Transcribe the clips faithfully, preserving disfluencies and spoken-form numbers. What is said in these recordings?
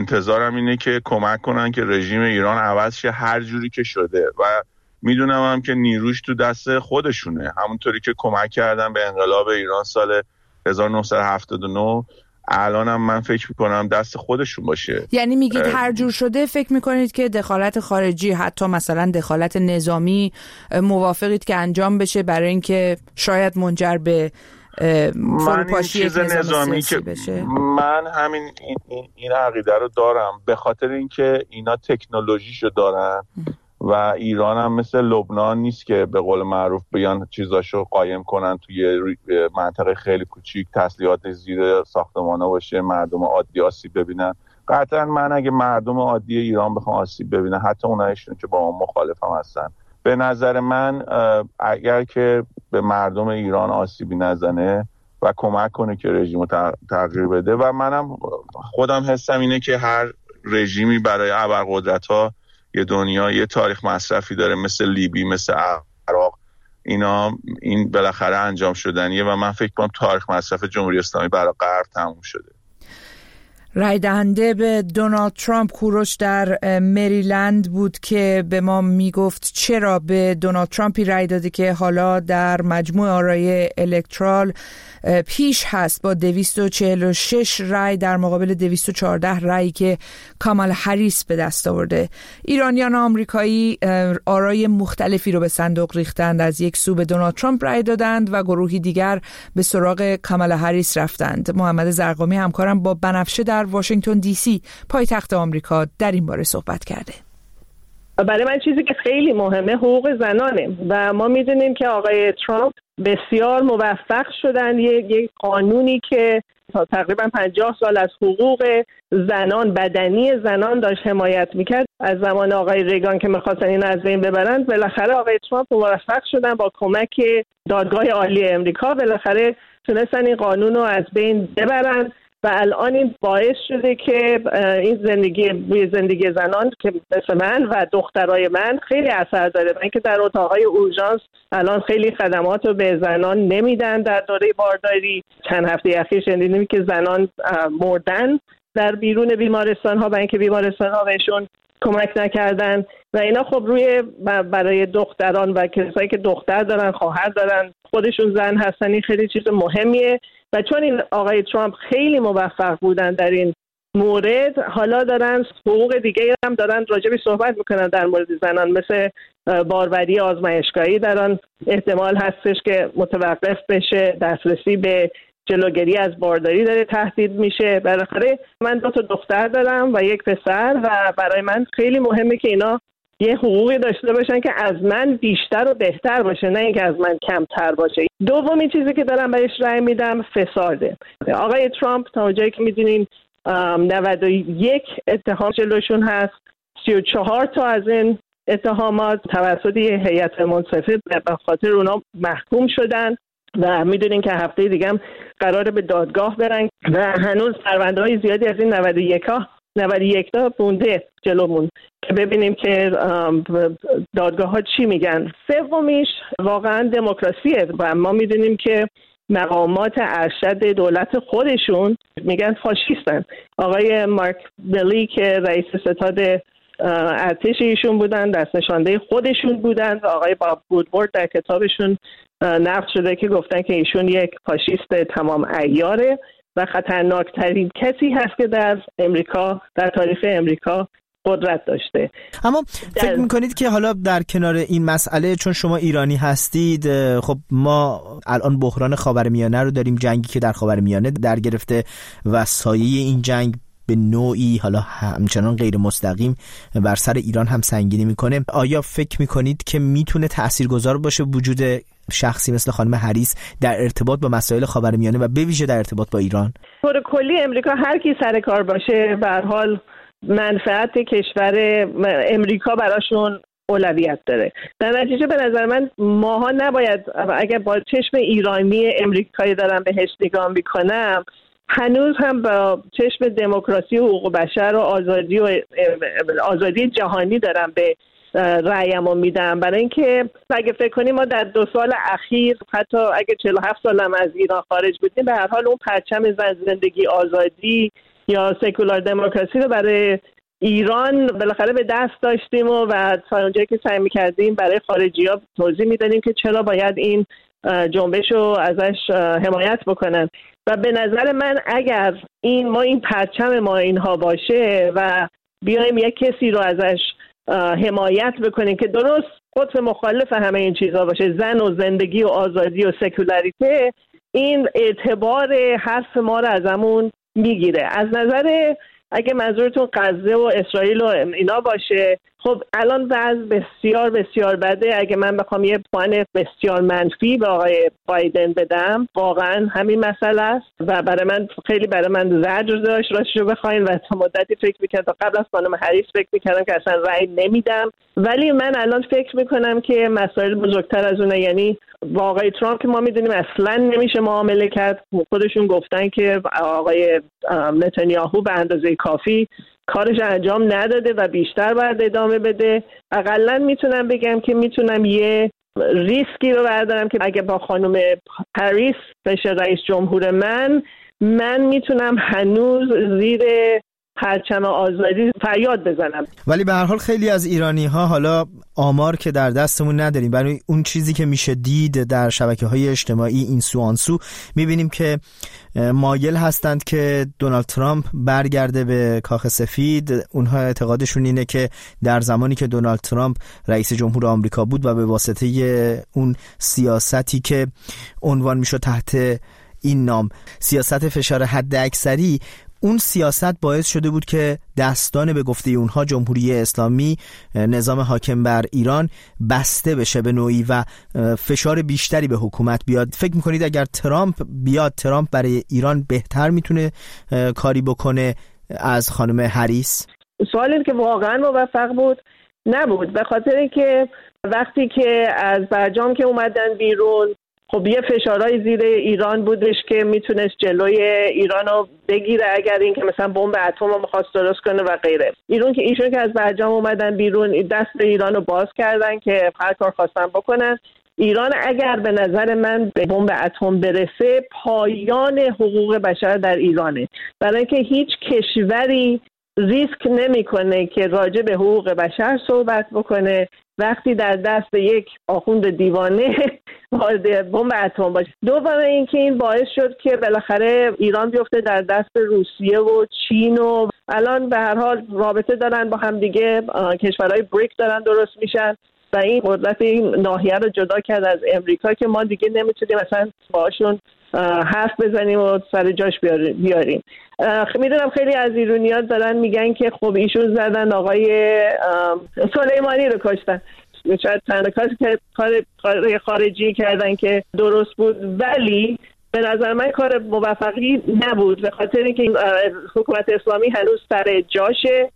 انتظارم اینه که کمک کنن که رژیم ایران عوض شه هر جوری که شده و میدونم هم که نیروش تو دست خودشونه، همونطوری که کمک کردن به انقلاب ایران سال هزار و نهصد و هفتاد و نه، الان هم من فکر میکنم دست خودشون باشه. یعنی میگید هر جور شده فکر میکنید که دخالت خارجی، حتی مثلا دخالت نظامی، موافقید که انجام بشه برای اینکه شاید منجر به فروپاشی نظام نظامی که بشه؟ من همین این, این, این عقیده رو دارم، به خاطر اینکه اینا تکنولوژیشو دارن و ایران هم مثل لبنان نیست که به قول معروف بیان چیزاشو قایم کنن توی منطقه خیلی کوچیک، تسلیحات زیر ساختمانا باشه، مردم عادی آسیب ببینن. قطعا من اگه مردم عادی ایران بخوام آسیب ببینن، حتی اونایشون که با ما مخالف هم هستن، به نظر من اگر که به مردم ایران آسیبی نزنه و کمک کنه که رژیمو تغییر بده، و منم خودم حسم اینه که هر رژیمی برای ابرقدرت‌ها یه دنیا یه تاریخ مصرفی داره، مثل لیبی، مثل عراق، اینا این بالاخره انجام شدنیه و من فکر کنم تاریخ مصرف جمهوری اسلامی برای غرب تموم شده. رای دهنده به دونالد ترامپ کوروش در مریلند بود که به ما میگفت چرا به دونالد ترامپی رای داده که حالا در مجموع آرای الکترال پیش هست با دویست و چهل و شش رای در مقابل دویست و چهارده رای که کامالا هریس به دست آورده. ایرانیان و آمریکایی آرای مختلفی رو به صندوق ریختند، از یک سو به دونالد ترامپ رای دادند و گروهی دیگر به سراغ کامالا هریس رفتند. محمد زرقامی همکارم با بنفشه در واشنگتن دی سی پایتخت آمریکا در این باره صحبت کرده. برای من چیزی که خیلی مهمه حقوق زنانه و ما میدونیم که آقای ترامپ بسیار موفق شدن یک قانونی که تقریبا پنجاه سال از حقوق زنان، بدنی زنان داشت حمایت میکرد. از زمان آقای ریگان که میخواستن این از بین ببرن، بالاخره آقای ترامپ موفق شدن با کمک دادگاه عالی امریکا بالاخره تونستن این قانون رو از بین ببرن و الان این باعث شده که این زندگی روی زندگی زنان که مثل من و دخترای من خیلی اثر داره. من که در اتاقهای اورژانس الان خیلی خدمات رو به زنان نمیدن. در دوره بارداری چند هفته اخیر شنیدیم که زنان مردن در بیرون بیمارستان ها برای اینکه بیمارستان ها بهشون کمک نکردن و اینا خب روی برای دختران و کسایی که دختر دارن، خواهر دارن، خودشون زن هستن، این خیلی چیز مهمیه و چون این آقای ترامپ خیلی موفق بودن در این مورد، حالا دارن حقوق دیگه هم دارن راجبی صحبت میکنن در مورد زنان، مثل باروری آزمایشگاهی در آن احتمال هستش که متوقف بشه، دسترسی به جلوگیری از بارداری داره تهدید میشه. بالاخره من دو تا دختر دارم و یک پسر و برای من خیلی مهمه که اینا یه حقوقی داشته باشن که از من بیشتر و بهتر باشه، نه اینکه از من کمتر باشه. دومی چیزی که دارم بهش رأی میدم فساده. آقای ترامپ تا جایی که میدونین نود و یک اتهام جلوشون هست، سی و چهار تا از این اتهامات توسط یه هیئت منصفه به خاطر اونا محکوم شدن و میدونین که هفته دیگه هم قراره به دادگاه برن و هنوز پرونده‌های زیادی از این نود و یک ها نود و یک تا مونده جلومون که ببینیم که دادگاه ها چی میگن. سومیش واقعا دموکراسیه و ما میدونیم که مقامات ارشد دولت خودشون میگن فاشیستن. آقای مارک میلی که رئیس ستاد ارتش ایشون بودن، دست نشانده خودشون بودن و آقای باب وودورد در کتابشون نقد شده که گفتن که ایشون یک فاشیست تمام عیاره و خطرناکترین کسی هست که در امریکا، در تاریخ امریکا قدرت داشته. اما فکر میکنید که حالا در کنار این مسئله، چون شما ایرانی هستید، خب ما الان بحران خاورمیانه رو داریم، جنگی که در خاورمیانه در گرفته و سایه این جنگ به نوعی حالا همچنان غیر مستقیم بر سر ایران هم سنگینی میکنه. آیا فکر میکنید که میتونه تاثیرگذار باشه وجود شخصی مثل خانم هریس در ارتباط با مسائل خاورمیانه و به ویژه در ارتباط با ایران؟ طور کلی امریکا هر کی سر کار باشه به هر حال منفعت کشور امریکا براشون اولویت داره. در نتیجه به نظر من ماها نباید، اگر با چشم ایرانی امریکایی دارم بهش نگاه میکنم، هنوز هم با چشم دموکراسی و حقوق بشر و آزادی و آزادی جهانی دارم به رأیمو میدم. برای اینکه اگه فکر کنیم ما در دو سال اخیر، حتی اگه چهل و هفت سالم از ایران خارج بودیم، به هر حال اون پرچم زن، زندگی، آزادی یا سکولار دموکراسی رو برای ایران بالاخره به دست داشتیم و و تا اونجایی که سعی می‌کردیم برای خارجی‌ها توضیح می‌دادیم که چرا باید این جنبش رو ازش حمایت بکنن. و به نظر من اگر این ما این پرچم ما اینها باشه و بیایم یک کسی رو ازش حمایت بکنیم که درست قطب مخالف همه این چیزها باشه، زن و زندگی و آزادی و سکولاریته، این اعتبار حرف ما رو ازمون میگیره. از نظر اگه منظورتون غزه و اسرائیل و اینا باشه، خب الان وضع بسیار بسیار بده. اگه من بخوام یه پوان بسیار منفی به آقای بایدن بدم، واقعا همین مسئله است و برای من خیلی برای من زجر داشت راستشو بخواین و تا مدتی فکر می‌کردم، تا قبل از خانم هریس فکر می‌کردم که اصلا رأی نمیدم، ولی من الان فکر می‌کنم که مسائل بزرگتر از اونه. یعنی با آقای ترامپ که ما می‌دونیم اصلا نمیشه معامله کرد، خودشون گفتن که آقای نتانیاهو به اندازه کافی کارش انجام نداده و بیشتر باید ادامه بده. اقلن میتونم بگم که میتونم یه ریسکی رو بردارم که اگه با خانم هریس بشه رئیس جمهور من، من میتونم هنوز زیر پرچم آزادی فریاد بزنم. ولی به هر حال خیلی از ایرانی ها، حالا آمار که در دستمون نداریم، برای اون چیزی که میشه دید در شبکه‌های اجتماعی این سو آن سو، میبینیم که مایل هستند که دونالد ترامپ برگرده به کاخ سفید. اونها اعتقادشون اینه که در زمانی که دونالد ترامپ رئیس جمهور آمریکا بود و به واسطه اون سیاستی که عنوان میشد تحت این نام سیاست فشار حد اکثری، اون سیاست باعث شده بود که دستان به گفته اونها جمهوری اسلامی، نظام حاکم بر ایران بسته بشه به نوعی و فشار بیشتری به حکومت بیاد. فکر میکنید اگر ترامپ بیاد، ترامپ برای ایران بهتر میتونه کاری بکنه از خانم هریس؟ سوالی که واقعا موفق بود نبود، به خاطر اینکه وقتی که از برجام که اومدن بیرون، خب یه فشارهای زیر ایران بودش که میتونست جلوی ایران رو بگیره اگر این که مثلا بمب اتم رو میخواست درست کنه و غیره. ایران که ایشون که از برجام اومدن بیرون، دست ایران رو باز کردن که هر کار خواستن بکنن. ایران اگر به نظر من به بمب اتم برسه، پایان حقوق بشر در ایرانه، برای اینکه هیچ کشوری ریسک نمیکنه که راجع به حقوق بشر صحبت بکنه وقتی در دست یک آخوند دیوانه بمب اتم باشه. دوم اینکه این باعث شد که بالاخره ایران بیفته در دست روسیه و چین و الان به هر حال رابطه دارن با هم دیگه، کشورهای بریک دارن درست میشن و این قدرت این ناحیه رو جدا کرد از امریکا که ما دیگه نمیتونیم مثلا باشون حرف بزنیم و سر جاش بیاریم. میدونم خیلی از ایرانی‌ها دارن میگن که خب ایشون زدن آقای سلیمانی رو کشتن، شاید تنها کاری که کار خارجی کردن که درست بود، ولی به نظر من کار موفقی نبود، به خاطر اینکه حکومت اسلامی هنوز سر جاشه.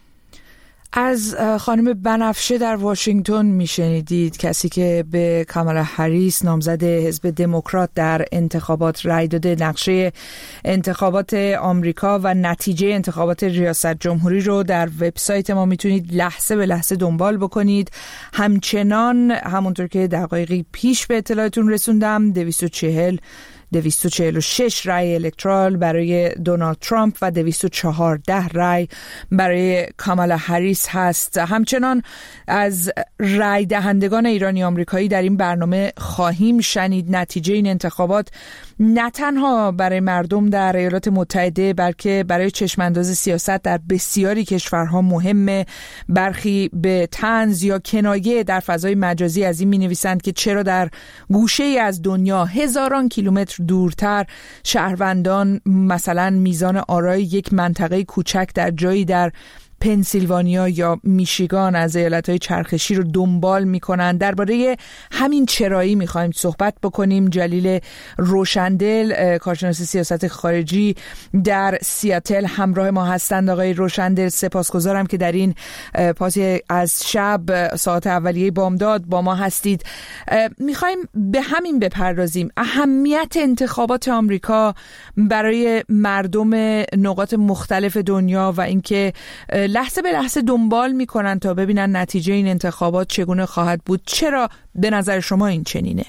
از خانم بنفشه در واشنگتن میشنیدید، کسی که به کامالا هریس نامزد حزب دموکرات در انتخابات رای داده. نقشه انتخابات آمریکا و نتیجه انتخابات ریاست جمهوری رو در وبسایت ما میتونید لحظه به لحظه دنبال بکنید. همچنان همونطور که دقایقی پیش به اطلاعتون رسوندم، دویست و چهل دویست و چهل و شش رای الکترال برای دونالد ترامپ و دویست و چهارده رای برای کامالا هریس هست. همچنان از رای دهندگان ایرانی آمریکایی در این برنامه خواهیم شنید. نتیجه این انتخابات نه تنها برای مردم در ایالات متحده بلکه برای چشمانداز سیاست در بسیاری کشورها مهمه. برخی به طنز یا کنایه در فضای مجازی از این می‌نویسند که چرا در گوشه‌ای از دنیا هزاران کیلومتر دورتر شهروندان مثلا میزان آرای یک منطقه کوچک در جایی در پنسیلوانیا یا میشیگان از ایالت‌های چرخشی رو دنبال می‌کنن. درباره همین چرایی می‌خوایم صحبت بکنیم. جلیل روشندل، کارشناس سیاست خارجی در سیاتل، همراه ما هستند. آقای روشندل، سپاسگزارم که در این پاسی از شب ساعت اولیه بامداد با ما هستید. می‌خوایم به همین بپردازیم، اهمیت انتخابات آمریکا برای مردم نقاط مختلف دنیا و اینکه لحظه به لحظه دنبال میکنن تا ببینن نتیجه این انتخابات چگونه خواهد بود. چرا به نظر شما این چنینه؟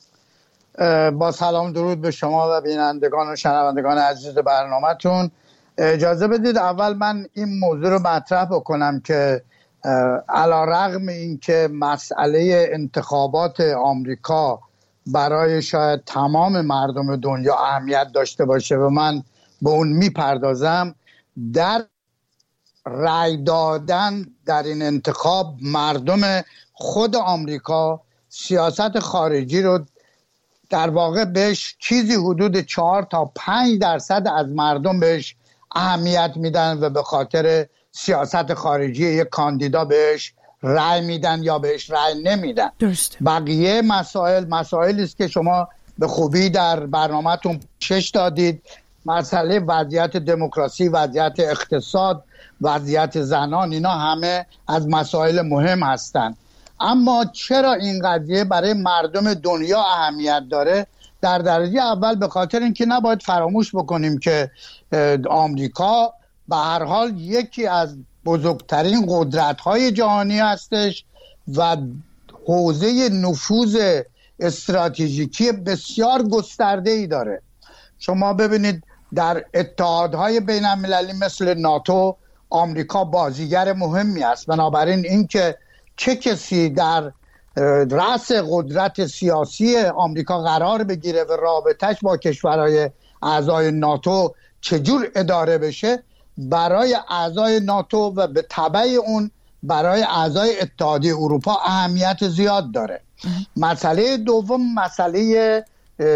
با سلام درود به شما و بینندگان و شنوندگان عزیز برنامه‌تون. اجازه بدید اول من این موضوع رو مطرح بکنم که علیرغم اینکه مسئله انتخابات آمریکا برای شاید تمام مردم دنیا اهمیت داشته باشه و من به اون میپردازم، در رأی دادن در این انتخاب مردم خود آمریکا سیاست خارجی رو در واقع بهش چیزی حدود چهار تا پنج درصد از مردم بهش اهمیت میدن و به خاطر سیاست خارجی یک کاندیدا بهش رأی میدن یا بهش رأی نمیدن. درسته. بقیه مسائل مسائلی است که شما به خوبی در برنامه‌تون شش دادید، مسئله وضعیت دموکراسی، وضعیت اقتصاد، وضعیت زنان، اینا همه از مسائل مهم هستند. اما چرا این قضیه برای مردم دنیا اهمیت داره؟ در درجه اول به خاطر اینکه نباید فراموش بکنیم که آمریکا به هر حال یکی از بزرگترین قدرت‌های جهانی هستش و حوزه نفوذ استراتژیکی بسیار گسترده‌ای داره. شما ببینید در اتحادهای بین المللی مثل ناتو آمریکا بازیگر مهمی است. بنابراین اینکه چه کسی در رأس قدرت سیاسی آمریکا قرار بگیره و رابطش با کشورهای اعضای ناتو چجور اداره بشه، برای اعضای ناتو و به تبع اون برای اعضای اتحادیه اروپا اهمیت زیاد داره. مسئله دوم مسئله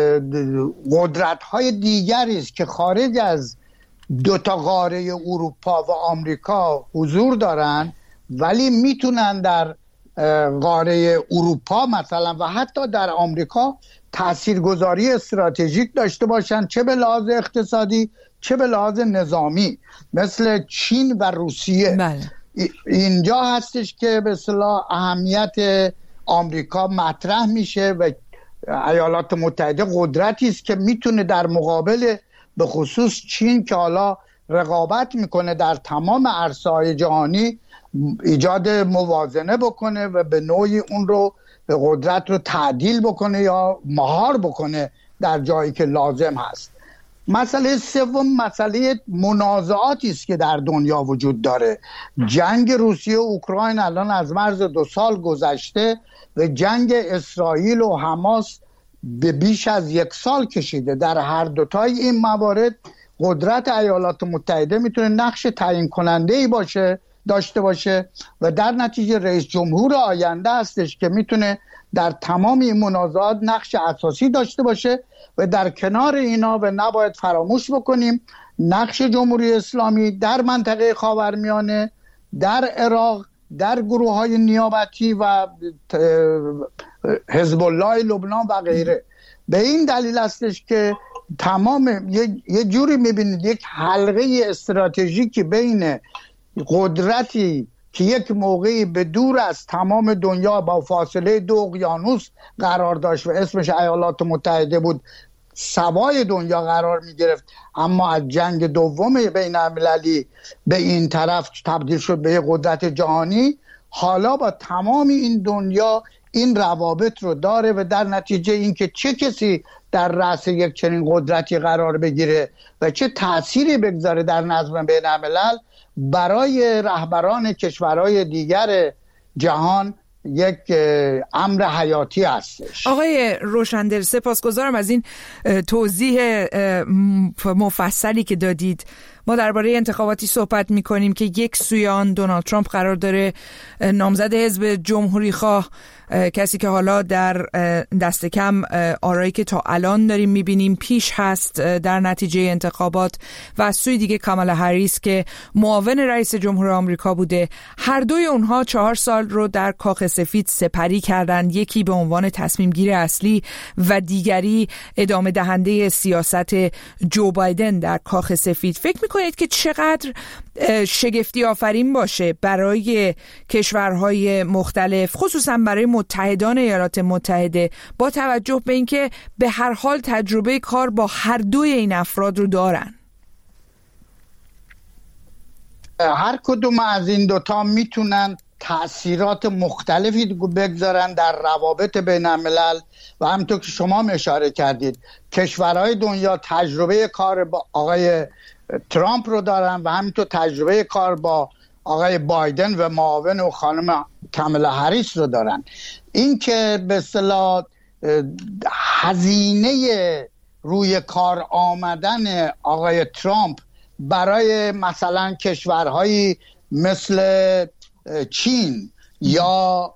قدرت‌های دیگری است که خارج از دو تا قاره اروپا و آمریکا حضور دارن، ولی میتونن در قاره اروپا مثلا و حتی در آمریکا تاثیرگذاری استراتژیک داشته باشن، چه به لحاظ اقتصادی چه به لحاظ نظامی، مثل چین و روسیه. بله. اینجا هستش که به اصطلاح اهمیت آمریکا مطرح میشه و ایالات متحده قدرتی است که میتونه در مقابل به خصوص چین که حالا رقابت میکنه در تمام عرصه‌های جهانی ایجاد موازنه بکنه و به نوعی اون رو قدرت رو تعدیل بکنه یا مهار بکنه در جایی که لازم هست. مسئله سوم مسئله منازعاتی است که در دنیا وجود داره. جنگ روسیه و اوکراین الان از مرز دو سال گذشته و جنگ اسرائیل و حماس به بیش از یک سال کشیده. در هر دوتای این موارد قدرت ایالات متحده میتونه نقش تعیین کننده ای باشه داشته باشه و در نتیجه رئیس جمهور آینده هستش که میتونه در تمام این منازعات نقش اساسی داشته باشه و در کنار اینا و نباید فراموش بکنیم نقش جمهوری اسلامی در منطقه خاورمیانه، در عراق، در گروه های نیابتی و حزب الله لبنان و غیره. به این دلیل هستش که تمام یه, یه جوری میبینید یک حلقه استراتژیکی بین قدرتی که یک موقعی به دور از تمام دنیا با فاصله دو اقیانوس قرار داشت و اسمش ایالات متحده بود، سوای دنیا قرار می گرفت، اما از جنگ دوم بین المللی به این طرف تبدیل شد به یک قدرت جهانی. حالا با تمام این دنیا این روابط رو داره و در نتیجه اینکه چه کسی در رأس یک چنین قدرتی قرار بگیره و چه تأثیری بگذاره در نظم بین الملل برای رهبران کشورهای دیگر جهان یک امر حیاتی هستش. آقای روشندل سپاسگزارم از این توضیح مفصلی که دادید. ما درباره انتخاباتی صحبت می‌کنیم که یک سویان دونالد ترامپ قرار داره نامزد حزب جمهوری خواه، کسی که حالا در دست کم آرایی که تا الان داریم می‌بینیم پیش هست در نتیجه انتخابات، و از سوی دیگه کامالا هریس که معاون رئیس جمهور آمریکا بوده. هر دوی اونها چهار سال رو در کاخ سفید سپری کردن، یکی به عنوان تصمیم گیر اصلی و دیگری ادامه دهنده سیاست جو بایدن در کاخ سفید. فکر می‌کنید که چقدر شگفتی آفرین باشه برای کشورهای مختلف، خصوصا برای متحدان ایالات متحده، با توجه به اینکه به هر حال تجربه کار با هر دوی این افراد رو دارن؟ هر کدوم از این دوتا میتونن تأثیرات مختلفی بگذارن در روابط بین الملل و همونطور که شما اشاره کردید کشورهای دنیا تجربه کار با آقای ترامپ رو دارن و همینطور تجربه کار با آقای بایدن و معاون و خانم کاملا هریس رو دارن. این که به اصطلاح هزینه روی کار آمدن آقای ترامپ برای مثلا کشورهایی مثل چین یا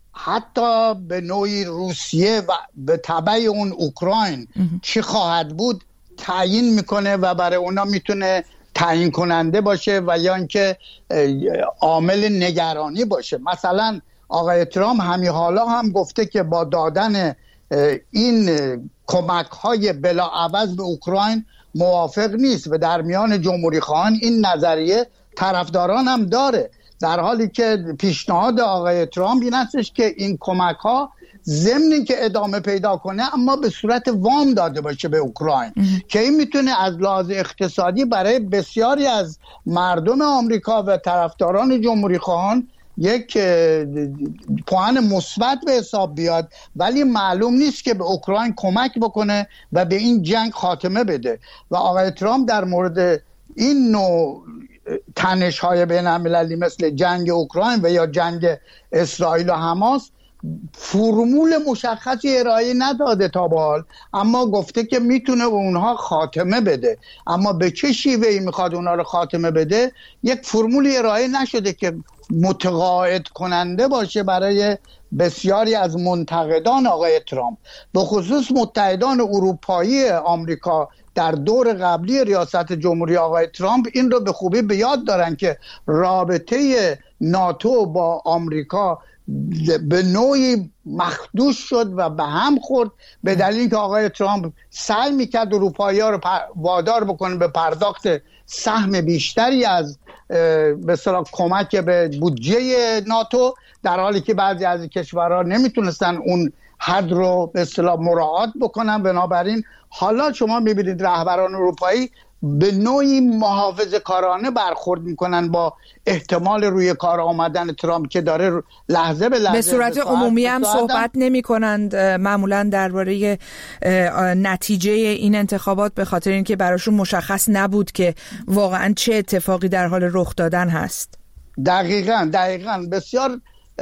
حتی به نوعی روسیه و به تبع اون اوکراین چی خواهد بود تعیین میکنه و برای اونا میتونه تعیین کننده باشه و یا اینکه عامل نگرانی باشه. مثلا آقای ترامپ همین حالا هم گفته که با دادن این کمک های بلاعوض به اوکراین موافق نیست و در میان جمهوری خواهان این نظریه طرفداران هم داره، در حالی که پیشنهاد آقای ترامپ این هستش که این کمک ها ضمن که ادامه پیدا کنه اما به صورت وام داده باشه به اوکراین که این میتونه از لحاظ اقتصادی برای بسیاری از مردم آمریکا و طرفداران جمهوری خواهان یک پوان مثبت به حساب بیاد، ولی معلوم نیست که به اوکراین کمک بکنه و به این جنگ خاتمه بده. و آقای ترامپ در مورد این نوع تنش های بین المللی مثل جنگ اوکراین و یا جنگ اسرائیل و حماس فرمول مشخصی ارائه نداده تا به حال، اما گفته که میتونه به اونها خاتمه بده، اما به چه شیوهی میخواد اونها رو خاتمه بده یک فرمولی ارائه نشده که متقاعد کننده باشه برای بسیاری از منتقدان آقای ترامپ. به خصوص متحدان اروپایی آمریکا در دور قبلی ریاست جمهوری آقای ترامپ این رو به خوبی به یاد دارن که رابطه ناتو با آمریکا به نوعی مخدوش شد و به هم خورد به دلیل که آقای ترامپ سعی میکرد اروپایی‌ها رو وادار بکنه به پرداخت سهم بیشتری از به اصطلاح کمک به بودجه ناتو، در حالی که بعضی از کشورها نمیتونستن اون حد رو به اصطلاح مراعات بکنن. بنابراین حالا شما میبینید رهبران اروپایی به نوعی محافظه کارانه برخورد میکنن با احتمال روی کار آمدن ترامپ که داره لحظه به لحظه به صورت عمومی هم صحبت نمی کنند معمولا درباره نتیجه این انتخابات، به خاطر اینکه براشون مشخص نبود که واقعا چه اتفاقی در حال رخ دادن هست. دقیقاً دقیقاً بسیار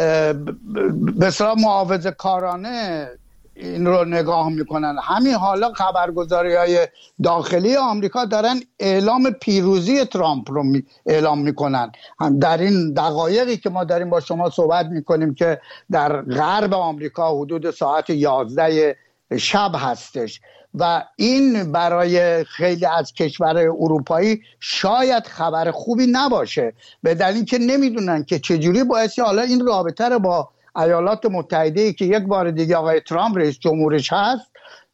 بسیار محافظه کارانه این رو نگاه میکنن. همین حالا خبرگزاری های داخلی آمریکا دارن اعلام پیروزی ترامپ رو می اعلام میکنن. هم در این دقایقی که ما داریم با شما صحبت میکنیم که در غرب آمریکا حدود ساعت یازده شب هستش و این برای خیلی از کشورهای اروپایی شاید خبر خوبی نباشه، به دلیل که نمیدونن که چجوری باعث حالا این رابطه رو با ایالات متحده که یک بار دیگه آقای ترامپ رئیس جمهورش هست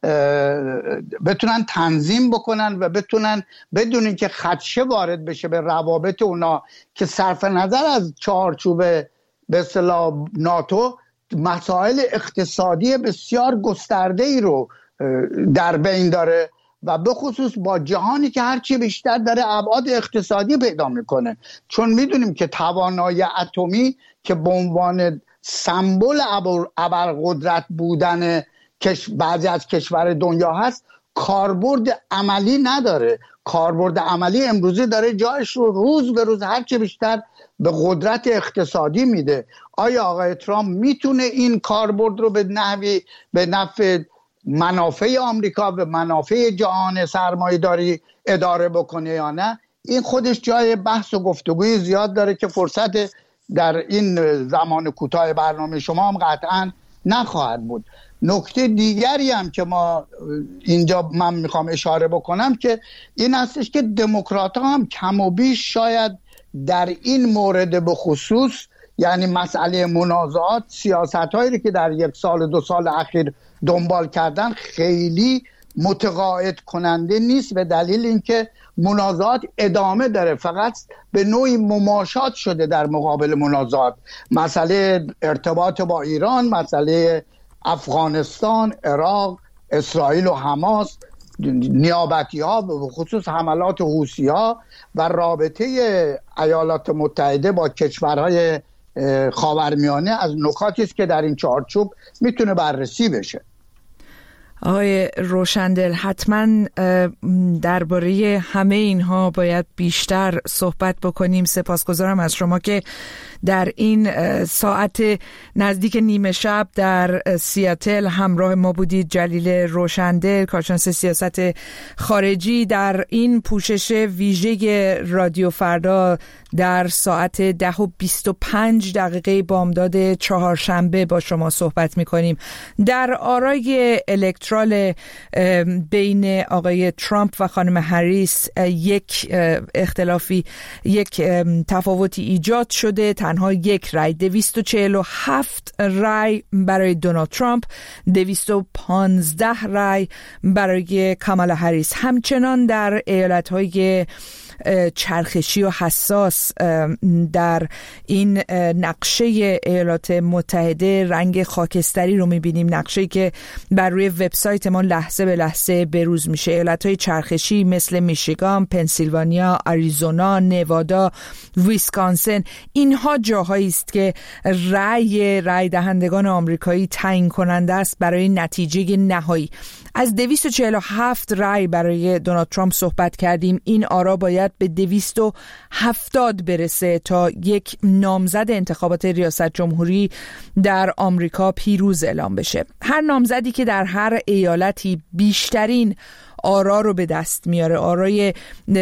بتونن تنظیم بکنن و بتونن بدون که خدشه وارد بشه به روابط اونا، که صرف نظر از چارچوب به اصطلاح ناتو مسائل اقتصادی بسیار گسترده ای رو در بین داره و به خصوص با جهانی که هرچی بیشتر داره ابعاد اقتصادی پیدا میکنه. چون میدونیم که توانایی اتمی که به عنوان سمبل ابرقدرت بودن بعضی از کشور دنیا هست کاربرد عملی نداره. کاربرد عملی امروزی داره جایش رو روز به روز هرچی بیشتر به قدرت اقتصادی میده. آیا آقای ترامپ میتونه این کاربرد رو به نحوی به نفع منافع آمریکا و منافع جهان سرمایه‌داری اداره بکنه یا نه؟ این خودش جای بحث و گفتگوی زیاد داره که فرصت در این زمان کوتاه برنامه شما هم قطعا نخواهد بود. نکته دیگری هم که ما اینجا من میخوام اشاره بکنم که این هستش که دموکرات ها هم کم و بیش شاید در این مورد به خصوص، یعنی مسئله منازعات، سیاست هایی که در یک سال دو سال اخیر دنبال کردن خیلی متقاعد کننده نیست، به دلیل اینکه منازعات ادامه داره، فقط به نوعی مماشات شده در مقابل منازعات. مسئله ارتباط با ایران، مسئله افغانستان، عراق، اسرائیل و حماس، نیابتی ها به خصوص حملات حوثی ها و رابطه ایالات متحده با کشورهای خاورمیانه از نکاتی است که در این چارچوب میتونه بررسی بشه. آقای روشندل، حتما درباره همه اینها باید بیشتر صحبت بکنیم. سپاسگزارم از شما که در این ساعت نزدیک نیمه شب در سیاتل همراه ما بودید. جلیل روشندل، کارشناس سیاست خارجی، در این پوشش ویژه رادیو فردا در ساعت ده و بیست و پنج دقیقه بامداد چهارشنبه با شما صحبت میکنیم. در آرای الکترال بین آقای ترامپ و خانم هریس یک اختلافی، یک تفاوتی ایجاد شده. تنها یک رای، دویست و چهل و هفت رای برای دونالد ترامپ، دویست و پانزده رای برای کامالا هریس. همچنان در ایالت‌های چرخشی و حساس در این نقشه ایالات متحده رنگ خاکستری رو میبینیم، نقشه‌ای که بر روی وبسایت ما لحظه به لحظه بروز میشه. ایالت‌های چرخشی مثل میشیگان، پنسیلوانیا، آریزونا، نوادا، ویسکانسن، اینها جاهایی است که رأی رأی دهندگان آمریکایی تعیین کننده است برای نتیجه نهایی. از دویست و چهل و هفت رأی برای دونالد ترامپ صحبت کردیم. این آرا باید به دویست و هفتاد برسه تا یک نامزد انتخابات ریاست جمهوری در آمریکا پیروز اعلام بشه. هر نامزدی که در هر ایالتی بیشترین آرا رو به دست میاره، آرای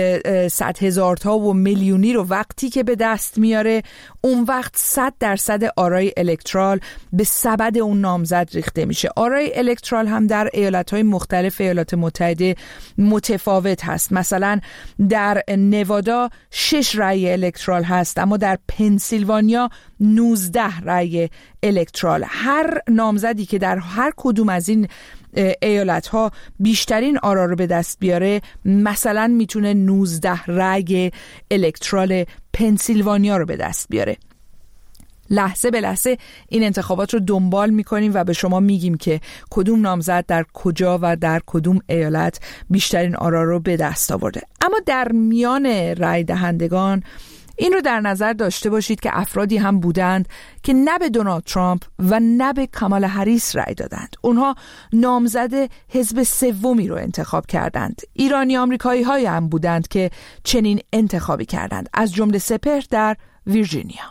صد هزار تا و میلیونی رو وقتی که به دست میاره، اون وقت صد درصد آرای الکترال به سبد اون نامزد ریخته میشه. آرای الکترال هم در ایالت‌های مختلف ایالات متحده متفاوت هست. مثلا در نوادا شش رأی الکترال هست، اما در پنسیلوانیا نوزده رأی الکترال. هر نامزدی که در هر کدوم از این ایالت ها بیشترین آرا رو به دست بیاره، مثلا میتونه نوزده رأی الکترال پنسیلوانیا رو به دست بیاره. لحظه به لحظه این انتخابات رو دنبال میکنیم و به شما میگیم که کدوم نامزد در کجا و در کدوم ایالت بیشترین آرا رو به دست آورده. اما در میان رأی دهندگان این رو در نظر داشته باشید که افرادی هم بودند که نه به دونالد ترامپ و نه به کامالا هریس رأی دادند. اونها نامزد حزب سومی رو انتخاب کردند. ایرانی آمریکایی های هم بودند که چنین انتخابی کردند، از جمله سپهر در ویرجینیا.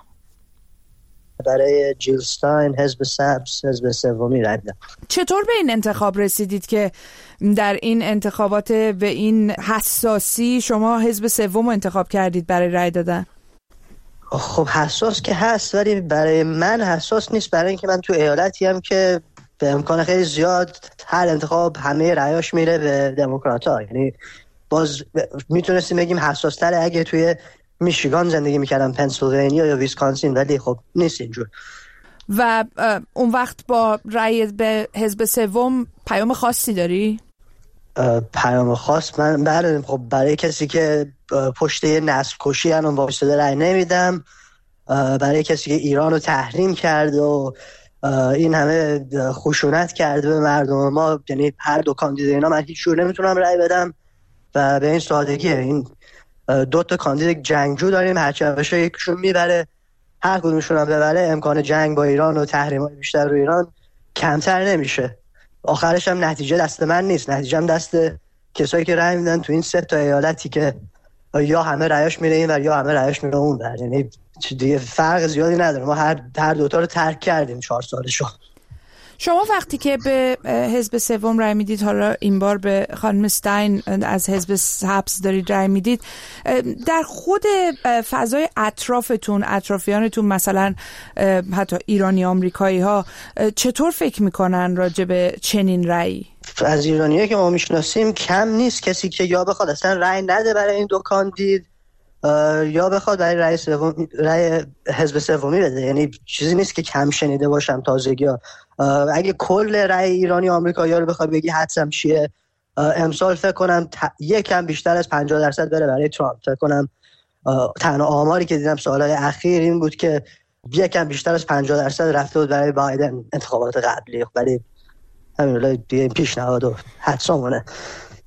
برای جیل استاین حزب سبز حزب سومی رأی دادم. چطور به این انتخاب رسیدید که در این انتخابات به این حساسی شما حزب سوم رو انتخاب کردید برای رأی دادن؟ خب حساس که هست، ولی برای من حساس نیست، برای اینکه من تو ایالتی هم که به امکان خیلی زیاد هر انتخاب همه رأیاش میره به دموکرات‌ها. یعنی باز میتونستیم بگیم حساس تره اگه توی میشیگان زندگی میکردم، پنسیلوانیا یا ویسکانسین، ولی خب نیست اینجور. و اون وقت با رأی به حزب سوم پیام خاصی داری؟ پیام خاص من برای خب برای کسی که پشت نسل کشی الان واسطه رأی نمیدم، برای کسی که ایران رو تحریم کرد و این همه خشونت کرده به مردم ما، یعنی هر دو کاندید اینا من هیچ جور نمیتونم رأی بدم و به این سادگیه. این دو تا کاندید جنگجو داریم، هر چند بشه یکشون میبره، هر کدومشون هم ببره امکان جنگ با ایران و تحریم‌های بیشتر رو ایران کمتر نمیشه. آخرش هم نتیجه دست من نیست، نتیجه هم دست کسایی که رأی میدن تو این سه تا ایالتی که یا همه رأیاش میره این ور یا همه رأیاش میره اون ور. یعنی دیگه فرق زیادی نداره، ما هر هر دو تا رو ترک کردیم چهار سالشو. شما وقتی که به حزب سوم رای میدید، حالا این بار به خانم استاین از حزب سبز دارید رای میدید، در خود فضای اطرافتون، اطرافیانتون، مثلا حتی ایرانی آمریکایی ها چطور فکر میکنن راجع به چنین رایی؟ از ایرانیایی که ما میشناسیم کم نیست کسی که یا بخواد اصلا رای نده برای این دو کاندید یا بخواد برای رای سوم رای حزب سومی بده. یعنی چیزی نیست که کم شنیده باشم تازگی‌ها. اگه کل رای ایرانی آمریکایی‌ها رو بخواد بگی حدسم چیه، امسال فکر کنم ت... یکم بیشتر از پنجاه درصد بره برای ترامپ. فکر کنم تنها آماری که دیدم سالهای اخیر این بود که یکم بیشتر از پنجاه درصد رفته بود برای بایدن انتخابات قبلی، ولی همین دیگه پیشنهاد و حدسامونه.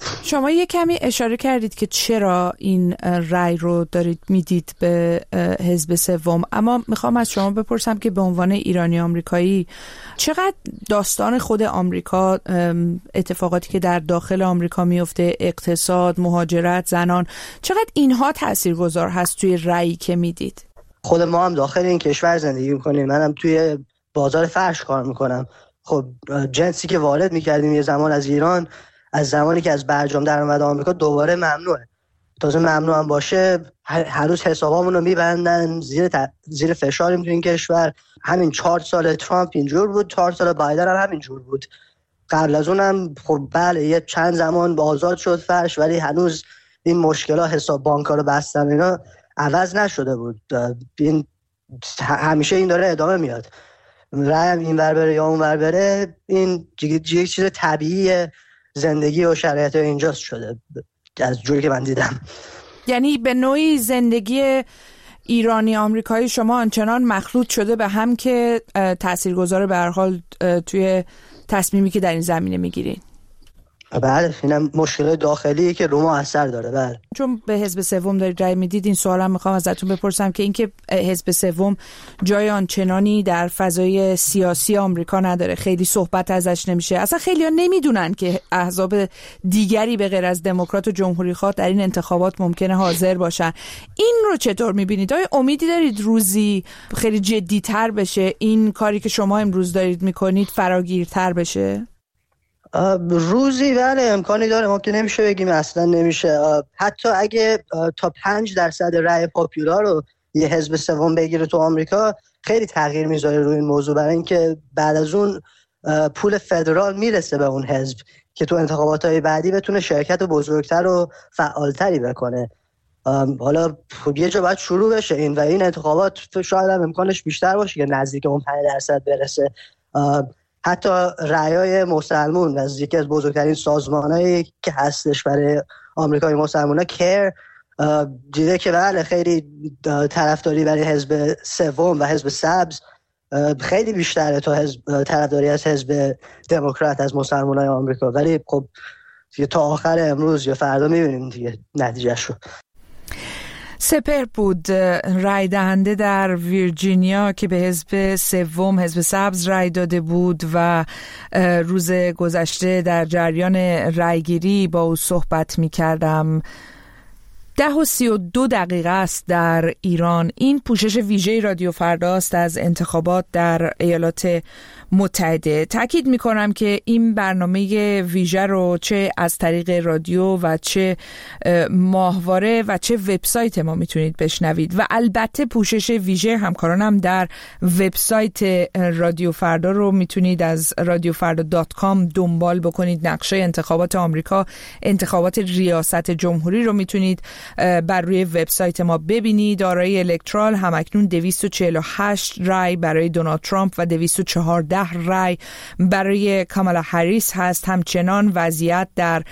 شما یه کمی اشاره کردید که چرا این رأی رو دارید میدید به حزب سوم، اما میخوام از شما بپرسم که به عنوان ایرانی آمریکایی چقدر داستان خود آمریکا، اتفاقاتی که در داخل آمریکا میفته، اقتصاد، مهاجرت، زنان، چقدر اینها تاثیرگذار هست توی رأیی که میدید؟ خود ما هم داخل این کشور زندگی میکنیم، منم توی بازار فرش کار میکنم. خب جنسی که وارد میکردیم یه زمان از ایران، از زمانی که از برجام در اومد آمریکا دوباره ممنوعه. تازه ممنوع هم باشه هر روز حسابامون رو میبندن، زیر ت... زیر فشاریم تو این کشور. همین چهار سال ترامپ اینجور بود، چهار سال بایدن هم همینجور بود. قبل از اونم خب بله یه چند زمان آزاد شد فرش، ولی هنوز این مشکلات حساب بانک‌ها رو بستن اینا عوض نشده بود. این همیشه این داره ادامه میاد. رأی این ور بره یا اون ور بره، این یک چیز طبیعیه، زندگی و شرایط اینجاست شده از جوری که من دیدم. یعنی به نوعی زندگی ایرانی آمریکایی شما آنچنان مخلوط شده به هم که تاثیرگذار به هر حال توی تصمیمی که در این زمینه میگیرین. بله، اینم مشکل داخلی که رو ما اثر داره. بله، چون به حزب سوم دارید رأی میدید، این سوالم میخوام ازتون بپرسم که اینکه حزب سوم جای آنچنانی در فضای سیاسی آمریکا نداره، خیلی صحبت ازش نمیشه، اصلا خیلی‌ها نمیدونن که احزاب دیگری به غیر از دموکرات و جمهوری‌خواه در این انتخابات ممکنه حاضر باشن. این رو چطور میبینید؟ آیا امیدی دارید روزی خیلی جدی‌تر بشه، این کاری که شما امروز دارید میکنید فراگیرتر بشه؟ روزی بله امکانی داره، ما که نمیشه بگیم اصلا نمیشه. حتی اگه تا پنج درصد رأی پاپولار رو یه حزب سوم بگیره تو آمریکا، خیلی تغییر میذاره روی این موضوع، برای اینکه بعد از اون پول فدرال میرسه به اون حزب که تو انتخاباتهای بعدی بتونه شرکت بزرگتر و فعالتری بکنه. حالا خب یه جا باید شروع بشه این، و این انتخابات شاید هم امکانش بیشتر باشه که نزدیک اون پنج درصد برسه. حتی رأیای مسلمون از یکی از بزرگترین سازمانایی که هستش برای آمریکای مسلمونا، کیر، دیده که بله خیلی طرفداری برای حزب سوم و حزب سبز خیلی بیشتره تا حزب طرفداری از حزب دموکرات از مسلمانای آمریکا. ولی خب تا آخر امروز یا فردا میبینیم دیگه نتیجهش رو. سپر بود رای دهنده در ویرجینیا که به حزب سوم، حزب سبز رای داده بود و روز گذشته در جریان رایگیری با او صحبت می کردم. ده و سی و دو دقیقه است در ایران. این پوشش ویژه رادیو فرداست از انتخابات در ایالات متحده. تاکید میکنم که این برنامه ویژه رو چه از طریق رادیو و چه ماهواره و چه وبسایت ما میتونید بشنوید، و البته پوشش ویژه همکارانم در وبسایت رادیو فردا رو میتونید از رادیو فردا دات کام دنبال بکنید. نقشه انتخابات آمریکا، انتخابات ریاست جمهوری رو میتونید بر روی وبسایت ما ببینید. آرای الکترال همکنون دویست و چهل و هشت رای برای دونالد ترامپ و دویست و چهارده رای برای کامالا هریس هست. همچنان وضعیت در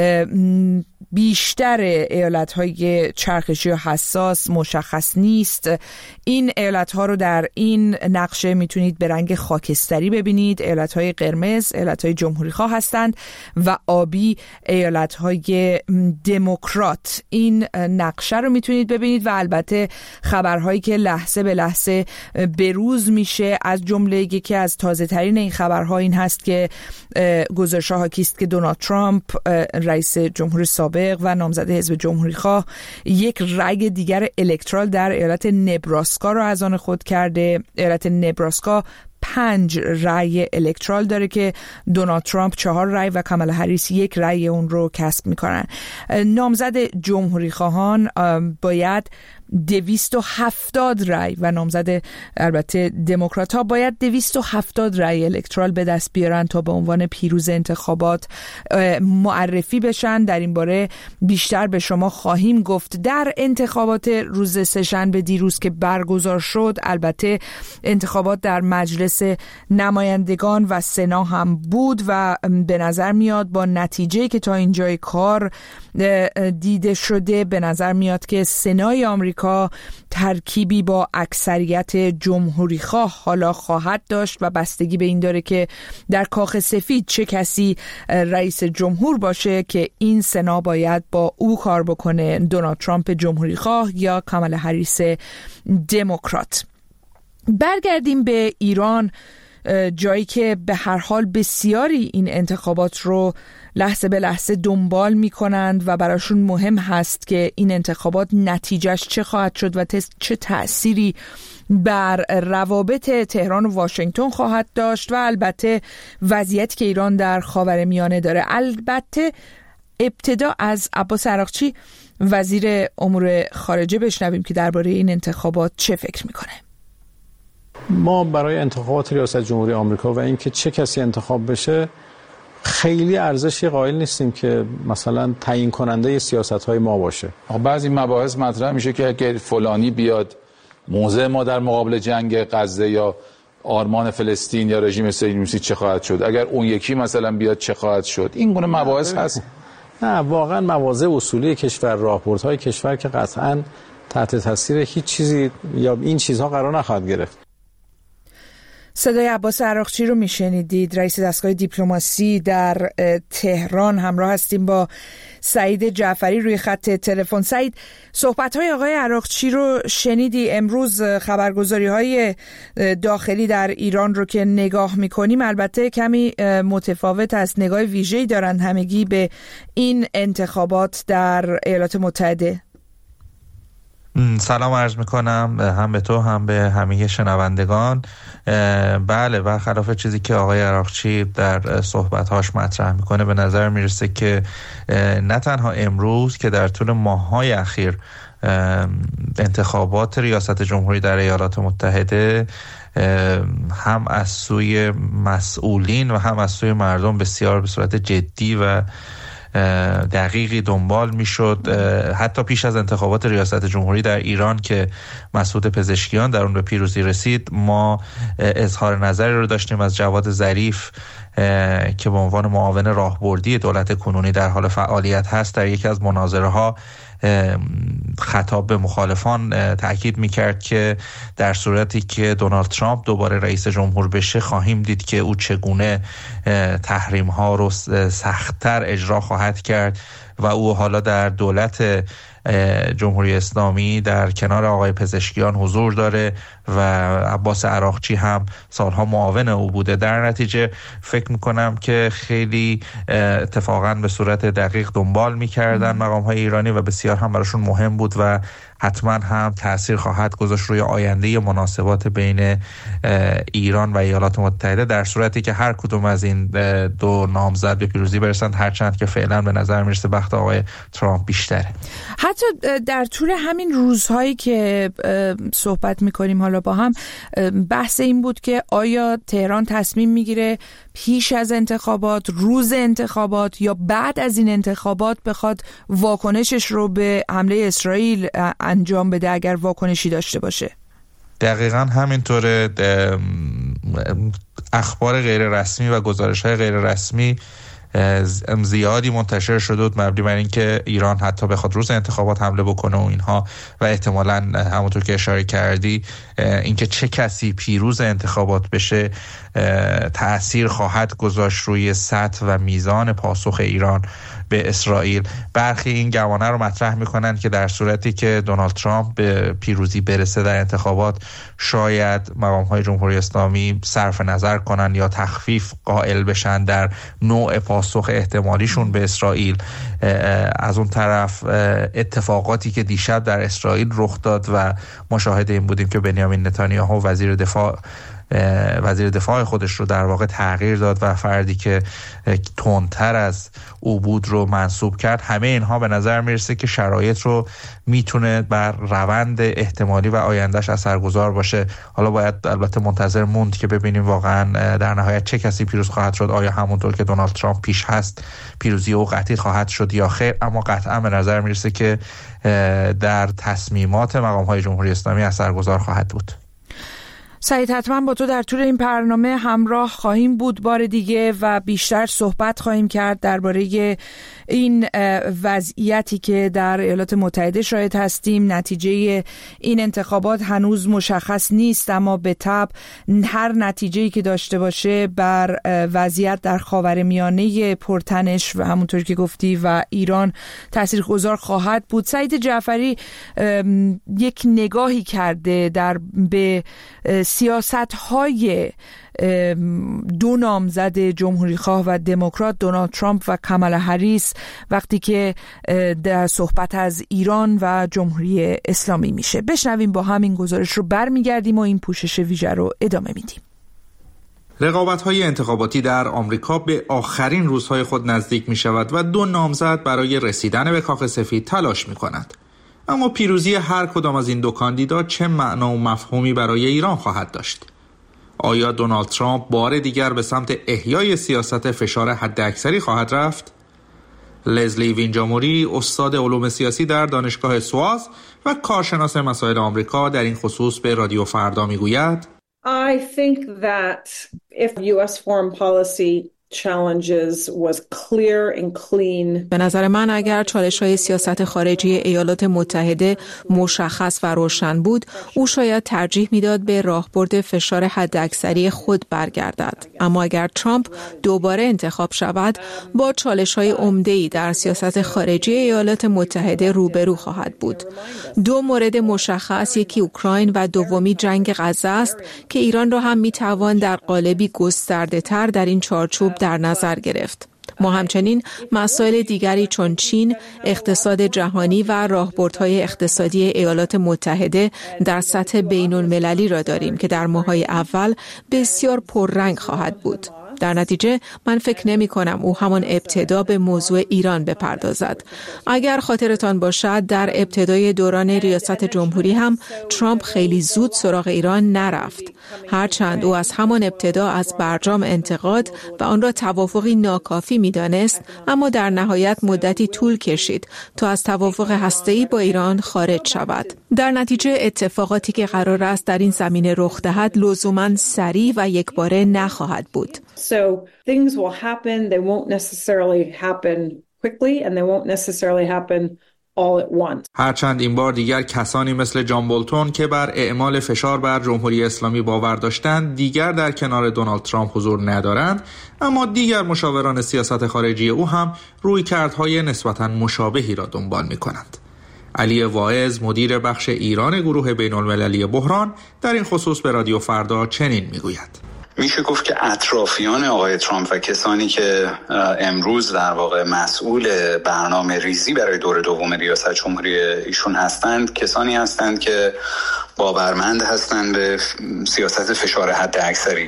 بیشتر ایالت‌های چرخشی و حساس مشخص نیست. این ایالت‌ها رو در این نقشه میتونید به رنگ خاکستری ببینید. ایالت‌های قرمز ایالت‌های جمهوری‌خواه هستند و آبی ایالت‌های دموکرات. این نقشه رو میتونید ببینید و البته خبرهایی که لحظه به لحظه بروز میشه، از جمله یکی از تازه ترین این خبرها این هست که گزارش‌ها حاکی است که دونالد ترامپ رئیس جمهور سابق و نامزد حزب جمهوری خواه یک رأی دیگر الکترال در ایالت نبراسکا را از آن خود کرده. ایالت نبراسکا پنج رأی الکترال داره که دونالد ترامپ چهار رأی و کامالا هریس یک رأی اون رو کسب میکنن. نامزد جمهوری خواهان باید دویست و هفتاد رأی و نامزد البته دموکرات ها باید دویست و هفتاد رأی الکترال به دست بیارن تا به عنوان پیروز انتخابات معرفی بشن. در این باره بیشتر به شما خواهیم گفت در انتخابات روز سه‌شنبه دیروز که برگزار شد. البته انتخابات در مجلس نمایندگان و سنا هم بود و به نظر میاد با نتیجه که تا اینجای کار دیده شده، به نظر میاد که سنای آمریکا آمریکا ترکیبی با اکثریت جمهوری خواه حالا خواهد داشت و بستگی به این داره که در کاخ سفید چه کسی رئیس جمهور باشه که این سنا باید با او کار بکنه، دونالد ترامپ جمهوری خواه یا کامالا هریس دموکرات. برگردیم به ایران، جایی که به هر حال بسیاری این انتخابات رو لحظه به لحظه دنبال می کنند و براشون مهم هست که این انتخابات نتیجهش چه خواهد شد و چه تأثیری بر روابط تهران و واشنگتن خواهد داشت و البته وضعیتی که ایران در خاورمیانه داره. البته ابتدا از عباس عراقچی وزیر امور خارجه بشنویم که درباره این انتخابات چه فکر میکنه. ما برای انتخابات ریاست جمهوری آمریکا و اینکه چه کسی انتخاب بشه خیلی ارزشی قائل نیستیم که مثلا تعیین کننده سیاست‌های ما باشه. بعضی مباحث مطرح میشه که اگه فلانی بیاد موضع ما در مقابل جنگ غزه یا آرمان فلسطین یا رژیم صهیونیستی چه خواهد شد، اگر اون یکی مثلا بیاد چه خواهد شد. این گونه مباحث هست. نه واقعا مواضع اصولی کشور، راهبردهای کشور که قطعاً تحت تاثیر هیچ چیزی یا این چیزها قرار نخواهد گرفت. صدای عباس عراقچی رو میشنیدید، رئیس دستگاه دیپلماسی در تهران. همراه هستیم با سعید جعفری روی خط تلفن. سعید، صحبت‌های آقای عراقچی رو شنیدی. امروز خبرگزاری‌های داخلی در ایران رو که نگاه می‌کنیم البته کمی متفاوت است، نگاه ویژه‌ای دارن همگی به این انتخابات در ایالات متحده. سلام عرض میکنم هم به تو هم به همه شنوندگان. بله، برخلاف چیزی که آقای عراقچی در صحبت‌هاش مطرح میکنه، به نظر میرسه که نه تنها امروز که در طول ماه‌های اخیر انتخابات ریاست جمهوری در ایالات متحده هم از سوی مسئولین و هم از سوی مردم بسیار به صورت جدی و دقیقی دنبال میشد. حتی پیش از انتخابات ریاست جمهوری در ایران که مسعود پزشکیان در اون به پیروزی رسید، ما اظهار نظری رو داشتیم از جواد ظریف که به عنوان معاون راهبردی دولت کنونی در حال فعالیت هست، در یکی از مناظره ها خطاب به مخالفان تأکید میکرد که در صورتی که دونالد ترامپ دوباره رئیس جمهور بشه خواهیم دید که او چگونه تحریم ها رو سخت‌تر اجرا خواهد کرد و او حالا در دولت جمهوری اسلامی در کنار آقای پزشکیان حضور داره و عباس عراقچی هم سالها معاون او بوده. در نتیجه فکر میکنم که خیلی اتفاقا به صورت دقیق دنبال میکردن مقام های ایرانی و بسیار هم براشون مهم بود و حتما هم تأثیر خواهد گذاشت روی آینده مناسبات بین ایران و ایالات متحده، در صورتی که هر کدوم از این دو نامزد به پیروزی برسند، هرچند که فعلا به نظر میرسه بخت آقای ترامپ بیشتره. حتی در طول همین روزهایی که صحبت میکنیم حالا با هم، بحث این بود که آیا تهران تصمیم میگیره پیش از انتخابات، روز انتخابات یا بعد از این انتخابات بخواد واکنشش رو به حمله اسرائیل انجام بده اگر واکنشی داشته باشه. دقیقاً همینطوره. اخبار غیر رسمی و گزارش‌های غیر رسمی زیادی منتشر شده بود مبنی بر اینکه ایران حتی بخواد روز انتخابات حمله بکنه و اینها، و احتمالاً همونطور که اشاره کردی اینکه چه کسی پیروز انتخابات بشه تأثیر خواهد گذاشت روی سطح و میزان پاسخ ایران به اسرائیل. برخی این گمانه رو مطرح میکنن که در صورتی که دونالد ترامپ به پیروزی برسه در انتخابات، شاید مقام‌های جمهوری اسلامی صرف نظر کنن یا تخفیف قائل بشن در نوع پاسخ احتمالیشون به اسرائیل. از اون طرف اتفاقاتی که دیشب در اسرائیل رخ داد و ما شاهد این بودیم که بنیامین نتانیاهو وزیر دفاع وزیر دفاع خودش رو در واقع تغییر داد و فردی که تندتر از او بود رو منصوب کرد. همه اینها به نظر میرسه که شرایط رو میتونه بر روند احتمالی و آیندهش اثرگذار باشه. حالا باید البته منتظر موند که ببینیم واقعا در نهایت چه کسی پیروز خواهد شد. آیا همونطور که دونالد ترامپ پیش هست پیروزی او قطعی خواهد شد یا خیر، اما قطعا به نظر میرسه که در تصمیمات مقام‌های جمهوری اسلامی اثرگذار خواهد بود. سعید، حتما با تو در طول این برنامه همراه خواهیم بود بار دیگه و بیشتر صحبت خواهیم کرد درباره این وضعیتی که در ایالات متحده شاهد هستیم، نتیجه این انتخابات هنوز مشخص نیست، اما به طبع هر نتیجه‌ای که داشته باشه بر وضعیت در خاورمیانه پرتنش و همونطور که گفتی و ایران تاثیرگذار خواهد بود. سعید جعفری یک نگاهی کرده در به سیاست‌های دو نامزد جمهوری خواه و دموکرات، دونالد ترامپ و کامالا هریس، وقتی که در صحبت از ایران و جمهوری اسلامی میشه. بشنویم با همین گزارش رو برمیگردیم و این پوشش ویژه رو ادامه میدیم. رقابت‌های انتخاباتی در آمریکا به آخرین روزهای خود نزدیک می‌شود و دو نامزد برای رسیدن به کاخ سفید تلاش می‌کنند. اما پیروزی هر کدام از این دو کاندیدا چه معنا و مفهومی برای ایران خواهد داشت؟ آیا دونالد ترامپ بار دیگر به سمت احیای سیاست فشار حداکثری خواهد رفت؟ لزلی وینجاموری، استاد علوم سیاسی در دانشگاه سواز و کارشناس مسائل آمریکا، در این خصوص به رادیو فردا میگوید: I think that if U S foreign policy challenges was clear and clean. به نظر من اگر چالش‌های سیاست خارجی ایالات متحده مشخص و روشن بود، او شاید ترجیح میداد به راهبرد فشار حداکثری خود برگردد. اما اگر ترامپ دوباره انتخاب شود، با چالش‌های عمده‌ای در سیاست خارجی ایالات متحده روبرو خواهد بود. دو مورد مشخص، یکی اوکراین و دومی جنگ غزه است که ایران را هم میتوان در قالبی گسترده‌تر در این چارچوب در نظر گرفت. ما همچنین مسائل دیگری چون چین، اقتصاد جهانی و راهبردهای اقتصادی ایالات متحده در سطح بین‌المللی را داریم که در ماه‌های اول بسیار پررنگ خواهد بود. در نتیجه من فکر نمی کنم او همان ابتدا به موضوع ایران بپردازد. اگر خاطرتان باشد در ابتدای دوران ریاست جمهوری هم ترامپ خیلی زود سراغ ایران نرفت. هرچند او از همان ابتدا از برجام انتقاد و آن را توافقی ناکافی می دانست، اما در نهایت مدتی طول کشید تا از توافق هسته‌ای با ایران خارج شود. در نتیجه اتفاقاتی که قرار است در این زمینه رخ دهد لزوماً سریع و یکباره نخواهد بود. So things will happen, they won't necessarily happen quickly and they won't necessarily happen all at once. هرچند این بار دیگر کسانی مثل جان بولتون که بر اعمال فشار بر جمهوری اسلامی باور داشتند دیگر در کنار دونالد ترامپ حضور ندارند، اما دیگر مشاوران سیاست خارجی او هم رویکردهای نسبتاً مشابهی را دنبال می‌کنند. علی واعظ، مدیر بخش ایران گروه بین‌المللی بحران، در این خصوص به رادیو فردا چنین می‌گوید: میشه گفت که اطرافیان آقای ترامپ و کسانی که امروز در واقع مسئول برنامه ریزی برای دور دوم ریاست جمهوری ایشون هستند، کسانی هستند که باورمند هستند به سیاست فشار حد اکثری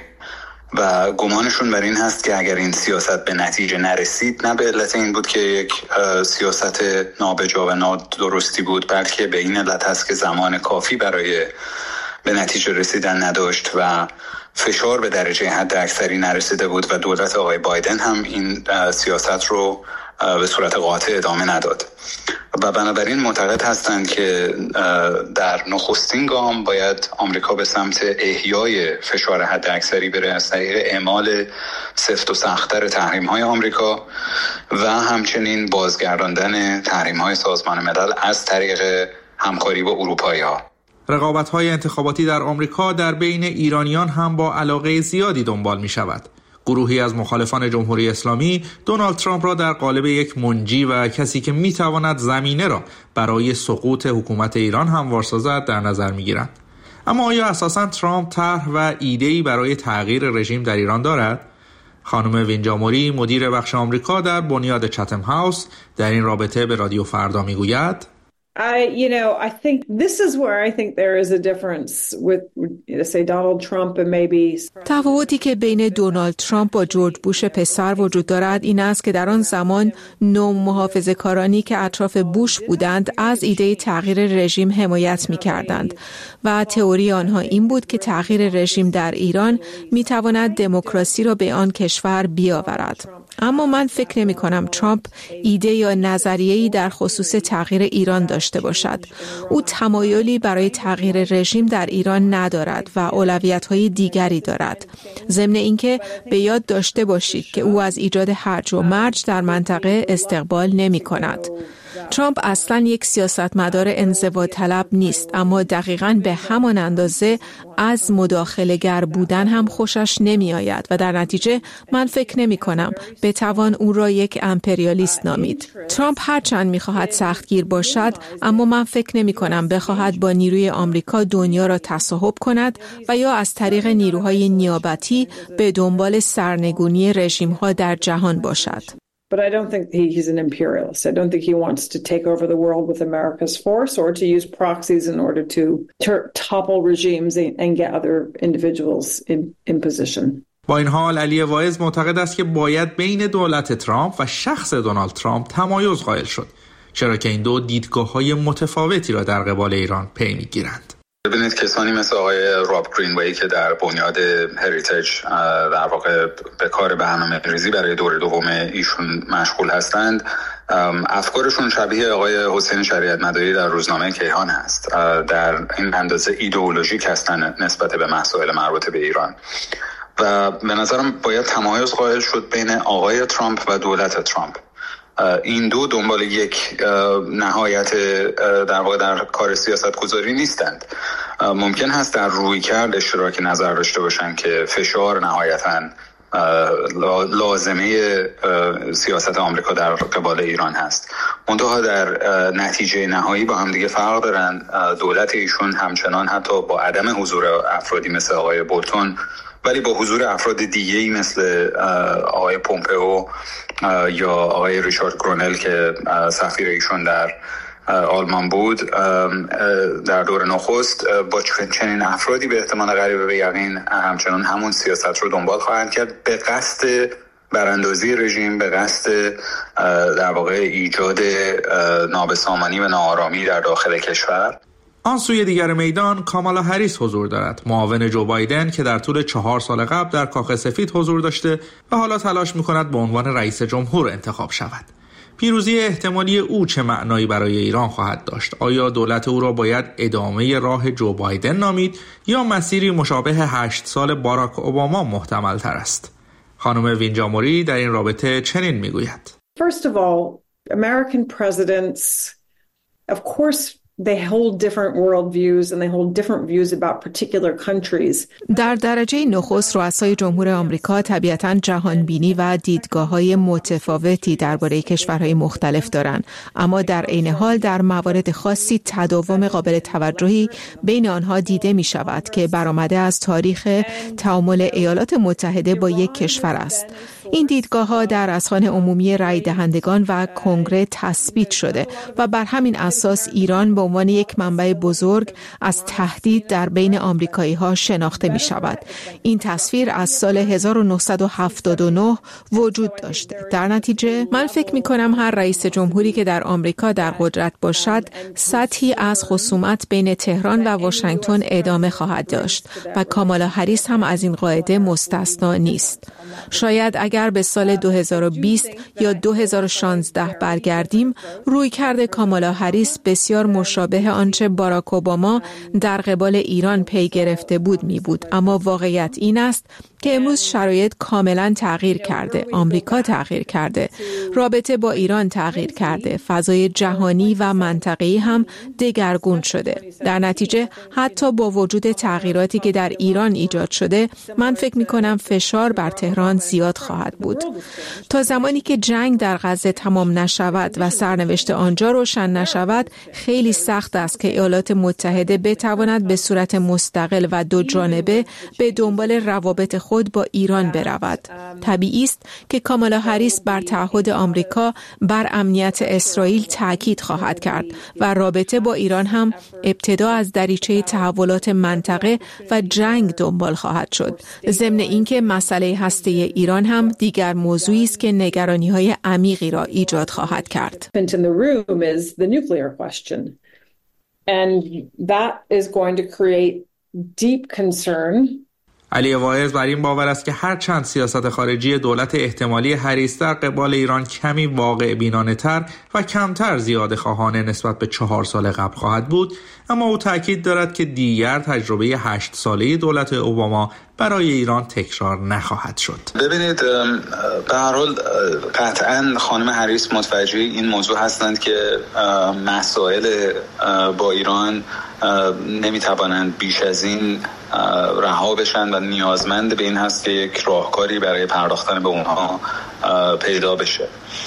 و گمانشون بر این هست که اگر این سیاست به نتیجه نرسید، نه به علت این بود که یک سیاست نابجا و نادرستی بود، بلکه به این علت هست که زمان کافی برای به نتیجه رسیدن نداشت و فشار به درجه حد اکثری نرسیده بود و دولت آقای بایدن هم این سیاست رو به صورت قاطع ادامه نداد و بنابراین معتقد هستند که در نخستین گام باید آمریکا به سمت احیای فشار حد اکثری بره از طریق اعمال سفت و سخت‌تر تحریم‌های آمریکا و همچنین بازگرداندن تحریم‌های سازمان ملل از طریق همکاری با اروپایی‌ها. رقابت‌های انتخاباتی در آمریکا در بین ایرانیان هم با علاقه زیادی دنبال می‌شود. گروهی از مخالفان جمهوری اسلامی دونالد ترامپ را در قالب یک منجی و کسی که می‌تواند زمینه را برای سقوط حکومت ایران هموار سازد در نظر می‌گیرند. اما آیا اساساً ترامپ طرح و ایده‌ای برای تغییر رژیم در ایران دارد؟ خانم وینجاموری، مدیر بخش آمریکا در بنیاد چتم هاوس، در این رابطه به رادیو فردا می‌گوید: I, you know, I think this is where I think there is a difference with, say, Donald Trump and maybe. تفاوتی که بین دونالد ترامپ با جورج بوش پسر وجود دارد این است که در آن زمان نوع محافظه‌کارانی که اطراف بوش بودند از ایده تغییر رژیم حمایت می‌کردند و تئوری آنها این بود که تغییر رژیم در ایران می‌تواند دموکراسی را به آن کشور بیاورد. اما من فکر نمی کنم ترامپ ایده یا نظریه‌ای در خصوص تغییر ایران داشته باشد. او تمایلی برای تغییر رژیم در ایران ندارد و اولویت‌های دیگری دارد. ضمن اینکه به یاد داشته باشید که او از ایجاد هرج و مرج در منطقه استقبال نمی کند. ترامپ اصلاً یک سیاستمدار انزوا طلب نیست، اما دقیقاً به همان اندازه از مداخله‌گر بودن هم خوشش نمی آید و در نتیجه من فکر نمی کنم بتوان او را یک امپریالیست نامید. ترامپ هرچند می خواهد سختگیر باشد، اما من فکر نمی کنم بخواهد با نیروی آمریکا دنیا را تصاحب کند و یا از طریق نیروهای نیابتی به دنبال سرنگونی رژیم‌ها در جهان باشد. But I don't think he, he's an imperialist. I don't think he wants to take over the world with America's force or to use proxies in order to ter- topple regimes and get other individuals in, in position. با این حال علی واعظ معتقد است که باید بین دولت ترامپ و شخص دونالد ترامپ تمایز قائل شد، چرا که این دو دیدگاه‌های متفاوتی را در قبال ایران پی می‌گیرند. ببینید کسانی مثل آقای راب گرینوی که در بنیاد هریتیج در واقع به کار برنامه ریزی برای دور دوم ایشون مشغول هستند، افکارشون شبیه آقای حسین شریعت مداری در روزنامه کیهان هست، در این اندازه ایدئولوژیک هستن نسبت به مسائل مربوط به ایران و به نظرم باید تمایز قائل شد بین آقای ترامپ و دولت ترامپ. این دو دنبال یک نهایت در واقع در کار سیاست گذاری نیستند. ممکن هست در روی کرد اشتراک نظر داشته باشن که فشار نهایتاً لازمه سیاست آمریکا در قبال ایران هست. منتها در نتیجه نهایی با هم دیگه فرق دارن. دولت ایشون همچنان حتی با عدم حضور افرادی مثل آقای بولتون ولی با حضور افراد دیگه‌ای مثل آقای پومپئو یا آقای ریچارد گرونل که سفیر ایشون در آلمان بود در دور نخست، با چنین افرادی به احتمال قریب به یقین همچنان همون سیاست رو دنبال خواهند کرد به قصد براندازی رژیم، به قصد در واقع ایجاد نابسامانی و ناآرامی در داخل کشور. آن سوی دیگر میدان کامالا هریس حضور دارد، معاون جو بایدن که در طول چهار سال قبل در کاخ سفید حضور داشته و حالا تلاش می‌کند به عنوان رئیس جمهور انتخاب شود. پیروزی احتمالی او چه معنایی برای ایران خواهد داشت؟ آیا دولت او را باید ادامه راه جو بایدن نامید یا مسیری مشابه هشت سال باراک اوباما محتمل تر است؟ خانم وینجاموری در این رابطه چنین میگوید. First of all, American presidents, of course, they hold different worldviews and they hold different views about particular countries. در درجه نخست رؤسای جمهور آمریکا طبیعتاً جهانبینی و دیدگاه‌های متفاوتی درباره کشورهای مختلف دارند، اما در عین حال در موارد خاصی تداوم قابل توجهی بین آنها دیده می‌شود که برآمده از تاریخ تعامل ایالات متحده با یک کشور است. این دیدگاه‌ها در اذهان عمومی رای دهندگان و کنگره تثبیت شده و بر همین اساس ایران به عنوان یک منبع بزرگ از تهدید در بین آمریکایی‌ها شناخته می شود. این تصویر از سال هزار و نهصد و هفتاد و نه وجود داشته. در نتیجه من فکر می کنم هر رئیس جمهوری که در آمریکا در قدرت باشد سطحی از خصومت بین تهران و واشنگتن ادامه خواهد داشت و کامالا هریس هم از این قاعده مستثنا نیست. شاید اگر به سال دو هزار و بیست یا دو هزار و شانزده برگردیم، رویکرد کامالا هریس بسیار مشابه آنچه باراک اوباما در قبال ایران پی گرفته بود می بود. اما واقعیت این است که امروز شرایط کاملا تغییر کرده. آمریکا تغییر کرده. رابطه با ایران تغییر کرده. فضای جهانی و منطقه‌ای هم دگرگون شده. در نتیجه حتی با وجود تغییراتی که در ایران ایجاد شده، من فکر می کنم فشار بر تهران زیاد خواهد بود. تا زمانی که جنگ در غزه تمام نشود و سرنوشت آنجا روشن نشود، خیلی سخت است که ایالات متحده بتواند به صورت مستقل و دو جانبه به دنبال روابط خود با ایران برود. طبیعی است که کامالا هریس بر تعهد آمریکا بر امنیت اسرائیل تاکید خواهد کرد و رابطه با ایران هم ابتدا از دریچه تحولات منطقه و جنگ دنبال خواهد شد. ضمن اینکه مسئله هسته ایران هم دیگر موضوعی است که نگرانی‌های عمیقی را ایجاد خواهد کرد. And that is going to create deep concern. علی واعظ بر این باور است که هر چند سیاست خارجی دولت احتمالی هریس در قبال ایران کمی واقع بینانه تر و کمتر زیاده خواهانه نسبت به چهار سال قبل خواهد بود، اما او تاکید دارد که دیگر تجربه هشت ساله دولت اوباما برای ایران تکرار نخواهد شد. ببینید، به هر حال قطعاً خانم هریس متوجه این موضوع هستند که مسائل با ایران نمیتوانند بیش از این رها بشن و نیازمند به این هست که یک راهکاری برای پرداختن به اونها پیدا بشه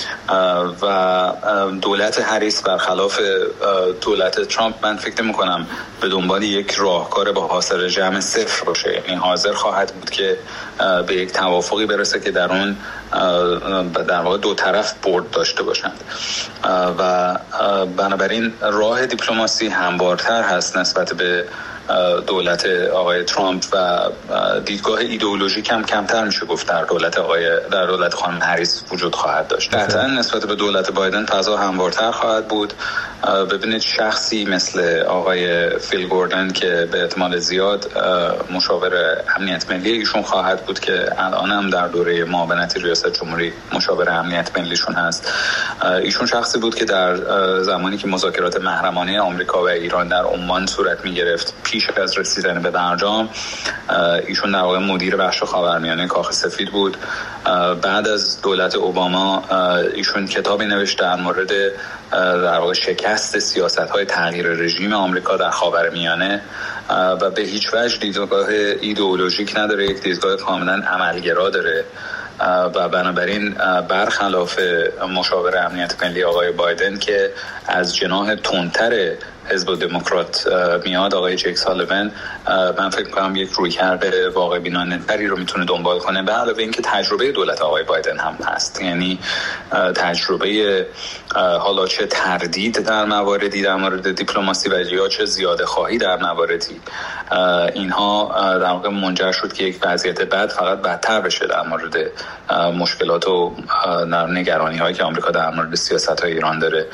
و دولت هریس برخلاف دولت ترامپ من فکر نمی کنم به دنبال یک راهکار با حاصل جمع صفر باشه، یعنی حاضر خواهد بود که به یک توافقی برسه که در اون در واقع دو طرف برد داشته باشند و بنابراین راه دیپلماسی هموارتر هست نسبت به دولت آقای ترامپ و دیدگاه ایدئولوژیک هم کمتر میشه گفت در دولت آقای در دولت خانم هریس وجود خواهد داشت. قطعا نسبت به دولت بایدن فضا هموارتر خواهد بود. ببینید شخصی مثل آقای فیل گوردن که به احتمال زیاد مشاور امنیت ملی ایشون خواهد بود که الان هم در دوره معاونت ریاست جمهوری مشاور امنیت ملیشون هست، ایشون شخصی بود که در زمانی که مذاکرات محرمانه آمریکا و ایران در عمان صورت می‌گرفت پیش از رسیدن به برجام ایشون در واقع مدیر بخش خاورمیانه کاخ سفید بود. بعد از دولت اوباما ایشون کتابی نوشت در مورد در واقع شکست سیاست‌های تغییر رژیم آمریکا در خاورمیانه و به هیچ وجه دیدگاه ایدئولوژیک نداره، یک دیدگاه کاملا عملگرا داره و بنابراین برخلاف مشاور امنیت ملی آقای بایدن که از جناح تندتر حزب دموکرات میاد، آقای جک سالیوان، من فکر می‌کنم یک رویکرد واقع بینانه‌تری رو میتونه دنبال کنه. به علاوه اینکه تجربه دولت آقای بایدن هم هست، یعنی تجربه حالا چه تردید در مواردی در مورد دیپلماسی و یا چه زیاده خواهی در مواردی، اینها در واقع منجر شد که یک وضعیت بد فقط بدتر بشه در مورد مشکلات و نگرانی‌هایی که آمریکا در مورد سیاست‌های ایران داره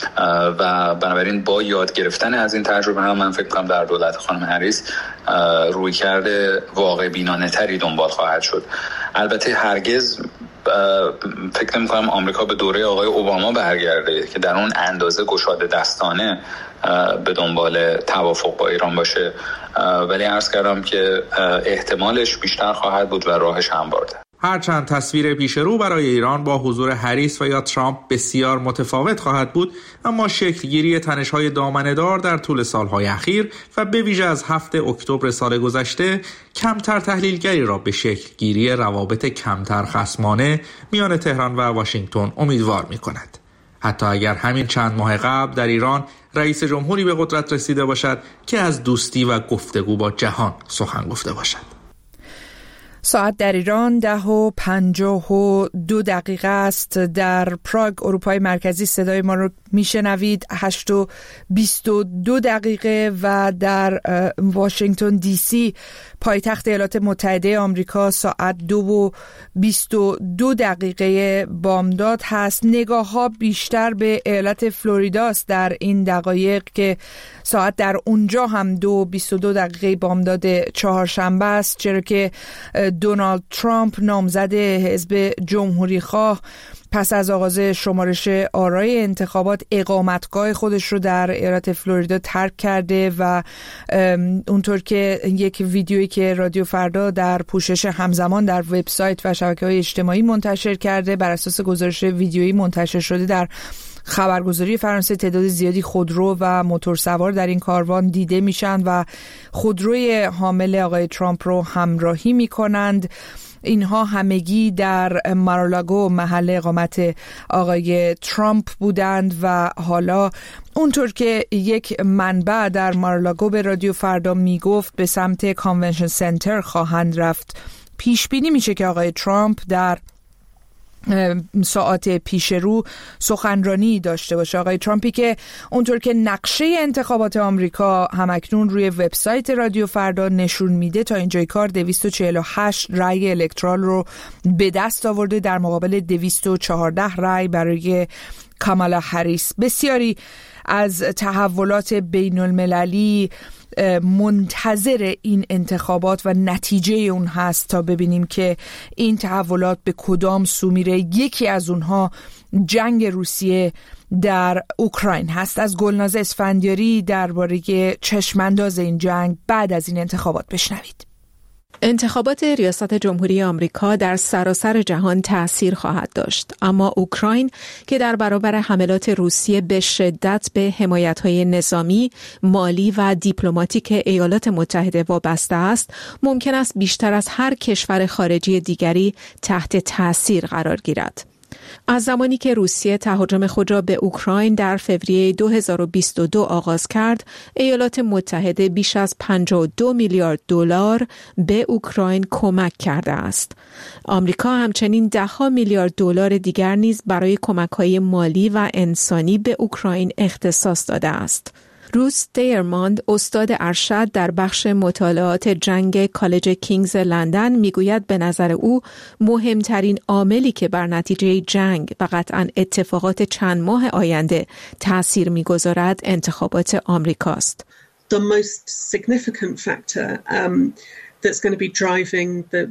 و بنابراین با یاد گرفتن از این تجربه هم من فکر کنم در دولت خانم هریس روی کرده واقع بینانه تری دنبال خواهد شد. البته هرگز فکر نمی کنم آمریکا به دوره آقای اوباما برگرده که در اون اندازه گشاده دستانه به دنبال توافق با ایران باشه، ولی عرض کردم که احتمالش بیشتر خواهد بود و راهش هموارتر. هرچند تصویر پیش رو برای ایران با حضور هریس و یا ترامپ بسیار متفاوت خواهد بود، اما شکلگیری تنش‌های دامنه‌دار در طول سالهای اخیر و به ویژه از هفته اکتبر سال گذشته کمتر تحلیلگری را به شکلگیری روابط کمتر خصمانه میان تهران و واشنگتن امیدوار می‌کند. حتی اگر همین چند ماه قبل در ایران رئیس جمهوری به قدرت رسیده باشد که از دوستی و گفتگو با جهان سخن گفته باشد. ساعت در ایران ده و پنجاه و دو دقیقه است. در پراگ اروپای مرکزی صدای ما رو میشنوید هشت و بیست و دو دقیقه و در واشنگتن دی سی پایتخت ایالات متحده آمریکا ساعت دو و بیست و دو دقیقه بامداد هست. نگاه ها بیشتر به ایالت فلوریدا است در این دقایق که ساعت در اونجا هم دو و بیست و دو دقیقه بامداد چهارشنبه است، چرا که دونالد ترامپ نامزد حزب جمهوری خواه پس از آغاز شمارش آرای انتخابات اقامتگاه خودش رو در ایالت فلوریدا ترک کرده و اونطور که یک ویدیویی که رادیو فردا در پوشش همزمان در وبسایت و شبکه‌های اجتماعی منتشر کرده، بر اساس گزارش ویدیویی منتشر شده در خبرگزاری فرانسه، تعداد زیادی خودرو و موتورسوار در این کاروان دیده میشن و خودروی حامل آقای ترامپ رو همراهی میکنند. اینها همگی در مارالاگو محل اقامت آقای ترامپ بودند و حالا اونطور که یک منبع در مارالاگو به رادیو فردا میگفت به سمت کانونشن سنتر خواهند رفت. پیش بینی میشه که آقای ترامپ در ساعات پیش رو سخنرانی داشته باشه. آقای ترامپی که اونطور که نقشه انتخابات آمریکا همکنون روی وبسایت رادیو فردا نشون میده تا اینجای کار دویست و چهل و هشت رأی الکترال رو به دست آورده در مقابل دویست و چهارده رأی برای کامالا هریس. بسیاری از تحولات بین المللی منتظر این انتخابات و نتیجه اون هست تا ببینیم که این تحولات به کدام سو میره. یکی از اونها جنگ روسیه در اوکراین هست. از گلناز اسفندیاری درباره چشمانداز این جنگ بعد از این انتخابات بشنوید. انتخابات ریاست جمهوری آمریکا در سراسر جهان تأثیر خواهد داشت، اما اوکراین که در برابر حملات روسیه به شدت به حمایت‌های نظامی، مالی و دیپلماتیک ایالات متحده وابسته است، ممکن است بیشتر از هر کشور خارجی دیگری تحت تأثیر قرار گیرد. از زمانی که روسیه تهاجم خود را به اوکراین در فوریه دو هزار و بیست و دو آغاز کرد، ایالات متحده بیش از پنجاه و دو میلیارد دلار به اوکراین کمک کرده است. آمریکا همچنین ده ها میلیارد دلار دیگر نیز برای کمک‌های مالی و انسانی به اوکراین اختصاص داده است. روس دیرماند، استاد ارشد در بخش مطالعات جنگ کالج کینگز لندن، میگوید به نظر او مهمترین عاملی که بر نتیجه جنگ و قطعاً اتفاقات چند ماه آینده تأثیر میگذارد انتخابات آمریکاست. The most significant factor um, that's going to be driving the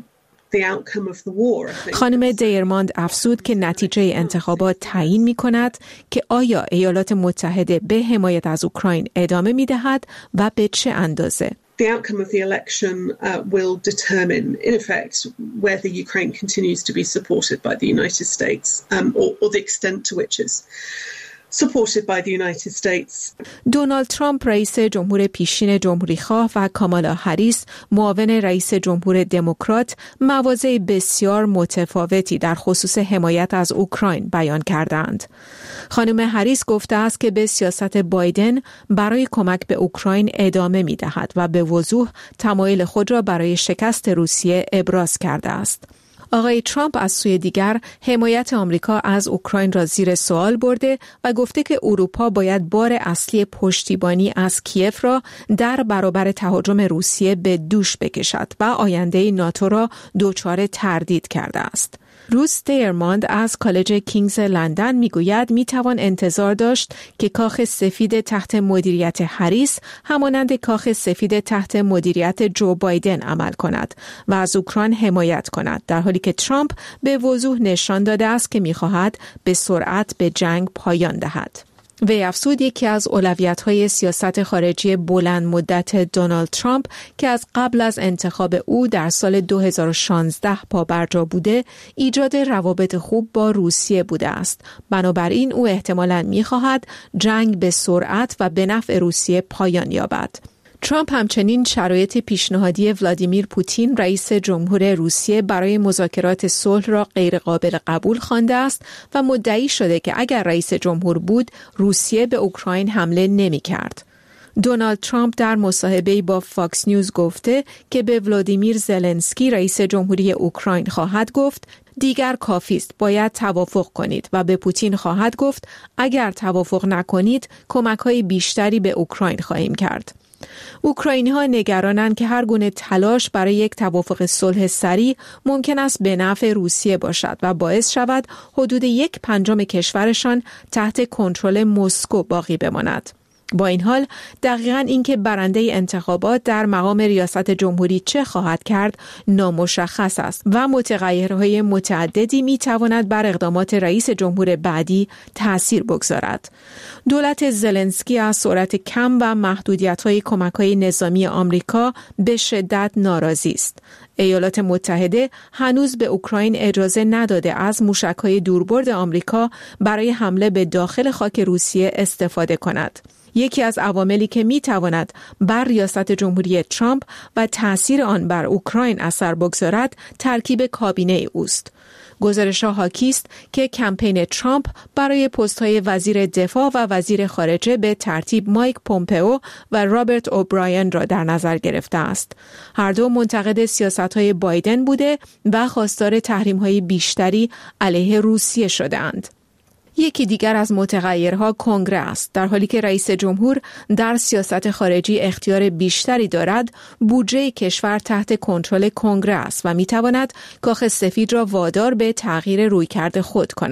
خانم دیرماند افزود که نتیجه انتخابات تعیین می کند که آیا ایالات متحده به حمایت از اوکراین ادامه می دهد و به چه اندازه. The outcome of the election uh, will determine, in effect, whether Ukraine continues to be supported by the United States um, or, or the extent to which it's supported by the United States. دونالد ترامپ رئیس جمهور پیشین جمهوریخواه و کامالا هریس معاون رئیس جمهور دموکرات مواضع بسیار متفاوتی در خصوص حمایت از اوکراین بیان کردند. خانم هریس گفته است که به سیاست بایدن برای کمک به اوکراین ادامه می دهد و به وضوح تمایل خود را برای شکست روسیه ابراز کرده است. آقای ترامپ از سوی دیگر حمایت آمریکا از اوکراین را زیر سوال برده و گفته که اروپا باید بار اصلی پشتیبانی از کیف را در برابر تهاجم روسیه به دوش بکشد و آینده ناتو را دچار تردید کرده است. روس دیرماند از کالج کینگز لندن میگوید میتوان انتظار داشت که کاخ سفید تحت مدیریت هریس همانند کاخ سفید تحت مدیریت جو بایدن عمل کند و از اوکراین حمایت کند، در حالی که ترامپ به وضوح نشان داده است که میخواهد به سرعت به جنگ پایان دهد. وی افزود یکی از اولویت‌های سیاست خارجی بلند مدت دونالد ترامپ که از قبل از انتخاب او در سال دو هزار و شانزده پابرجا بوده، ایجاد روابط خوب با روسیه بوده است. بنابراین او احتمالاً می‌خواهد جنگ به سرعت و به نفع روسیه پایان یابد. ترامپ همچنین شرایط پیشنهادی ولادیمیر پوتین رئیس جمهور روسیه برای مذاکرات صلح را غیرقابل قبول خوانده است و مدعی شده که اگر رئیس جمهور بود روسیه به اوکراین حمله نمی کرد. دونالد ترامپ در مصاحبه‌ای با فاکس نیوز گفته که به ولادیمیر زلنسکی رئیس جمهوری اوکراین خواهد گفت دیگر کافی است، باید توافق کنید، و به پوتین خواهد گفت اگر توافق نکنید کمک‌های بیشتری به اوکراین خواهیم کرد. اوکراینی‌ها نگرانند که هر گونه تلاش برای یک توافق صلح سریع ممکن است به نفع روسیه باشد و باعث شود حدود یک پنجم کشورشان تحت کنترل مسکو باقی بماند. با این حال دقیقاً اینکه برنده انتخابات در مقام ریاست جمهوری چه خواهد کرد نامشخص است و متغیرهای متعددی میتواند بر اقدامات رئیس جمهور بعدی تأثیر بگذارد. دولت زلنسکی از سرعت کم و محدودیت‌های کمک‌های نظامی آمریکا به شدت ناراضی است. ایالات متحده هنوز به اوکراین اجازه نداده از موشک‌های دوربرد آمریکا برای حمله به داخل خاک روسیه استفاده کند. یکی از عواملی که میتواند بر ریاست جمهوری ترامپ و تأثیر آن بر اوکراین اثر بگذارد ترکیب کابینه اوست. گزارش‌ها حاکی است که کمپین ترامپ برای پست‌های وزیر دفاع و وزیر خارجه به ترتیب مایک پومپئو و رابرت اوبراین را در نظر گرفته است. هر دو منتقد سیاست‌های بایدن بوده و خواستار تحریم‌های بیشتری علیه روسیه شده‌اند. یکی دیگر از متغیرها کنگره است. در حالی که رئیس جمهور در سیاست خارجی اختیار بیشتری دارد، بودجه کشور تحت کنترل کنگره است و میتواند کاخ سفید را وادار به تغییر رویکرد خود کند.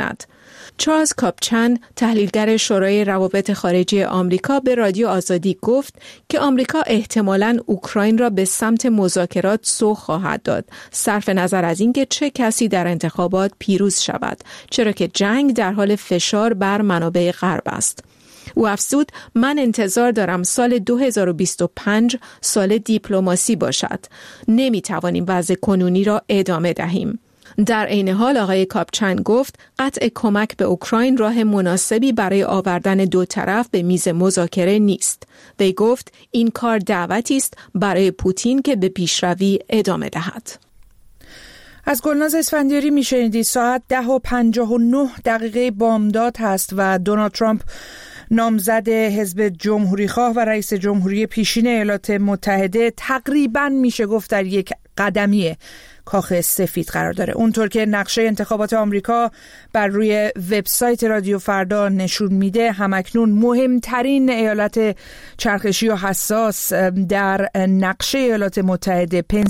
چارلز کاپچن، تحلیلگر شورای روابط خارجی آمریکا، به رادیو آزادی گفت که آمریکا احتمالاً اوکراین را به سمت مذاکرات سوق خواهد داد، صرف نظر از اینکه چه کسی در انتخابات پیروز شود، چرا که جنگ در حال فشار بر منابع غرب است. او افزود: من انتظار دارم سال دو هزار و بیست و پنج سال دیپلماسی باشد. نمی توانیم وضع کنونی را ادامه دهیم. در عین حال آقای کاپچن گفت قطع کمک به اوکراین راه مناسبی برای آوردن دو طرف به میز مذاکره نیست. وی گفت این کار دعوتی است برای پوتین که به پیشروی ادامه دهد. از گلناز اسفندیاری میشنیدید. ساعت ده و پنجاه و نه دقیقه بامداد هست و دونالد ترامپ، نامزد حزب جمهوری خواه و رئیس جمهوری پیشین ایالات متحده، تقریباً میشه گفت در یک قدمی کاخ سفید قرار داره. اونطور که نقشه انتخابات آمریکا بر روی وبسایت رادیو فردا نشون میده، همکنون مهمترین ایالت چرخشی و حساس در نقشه ایالات متحده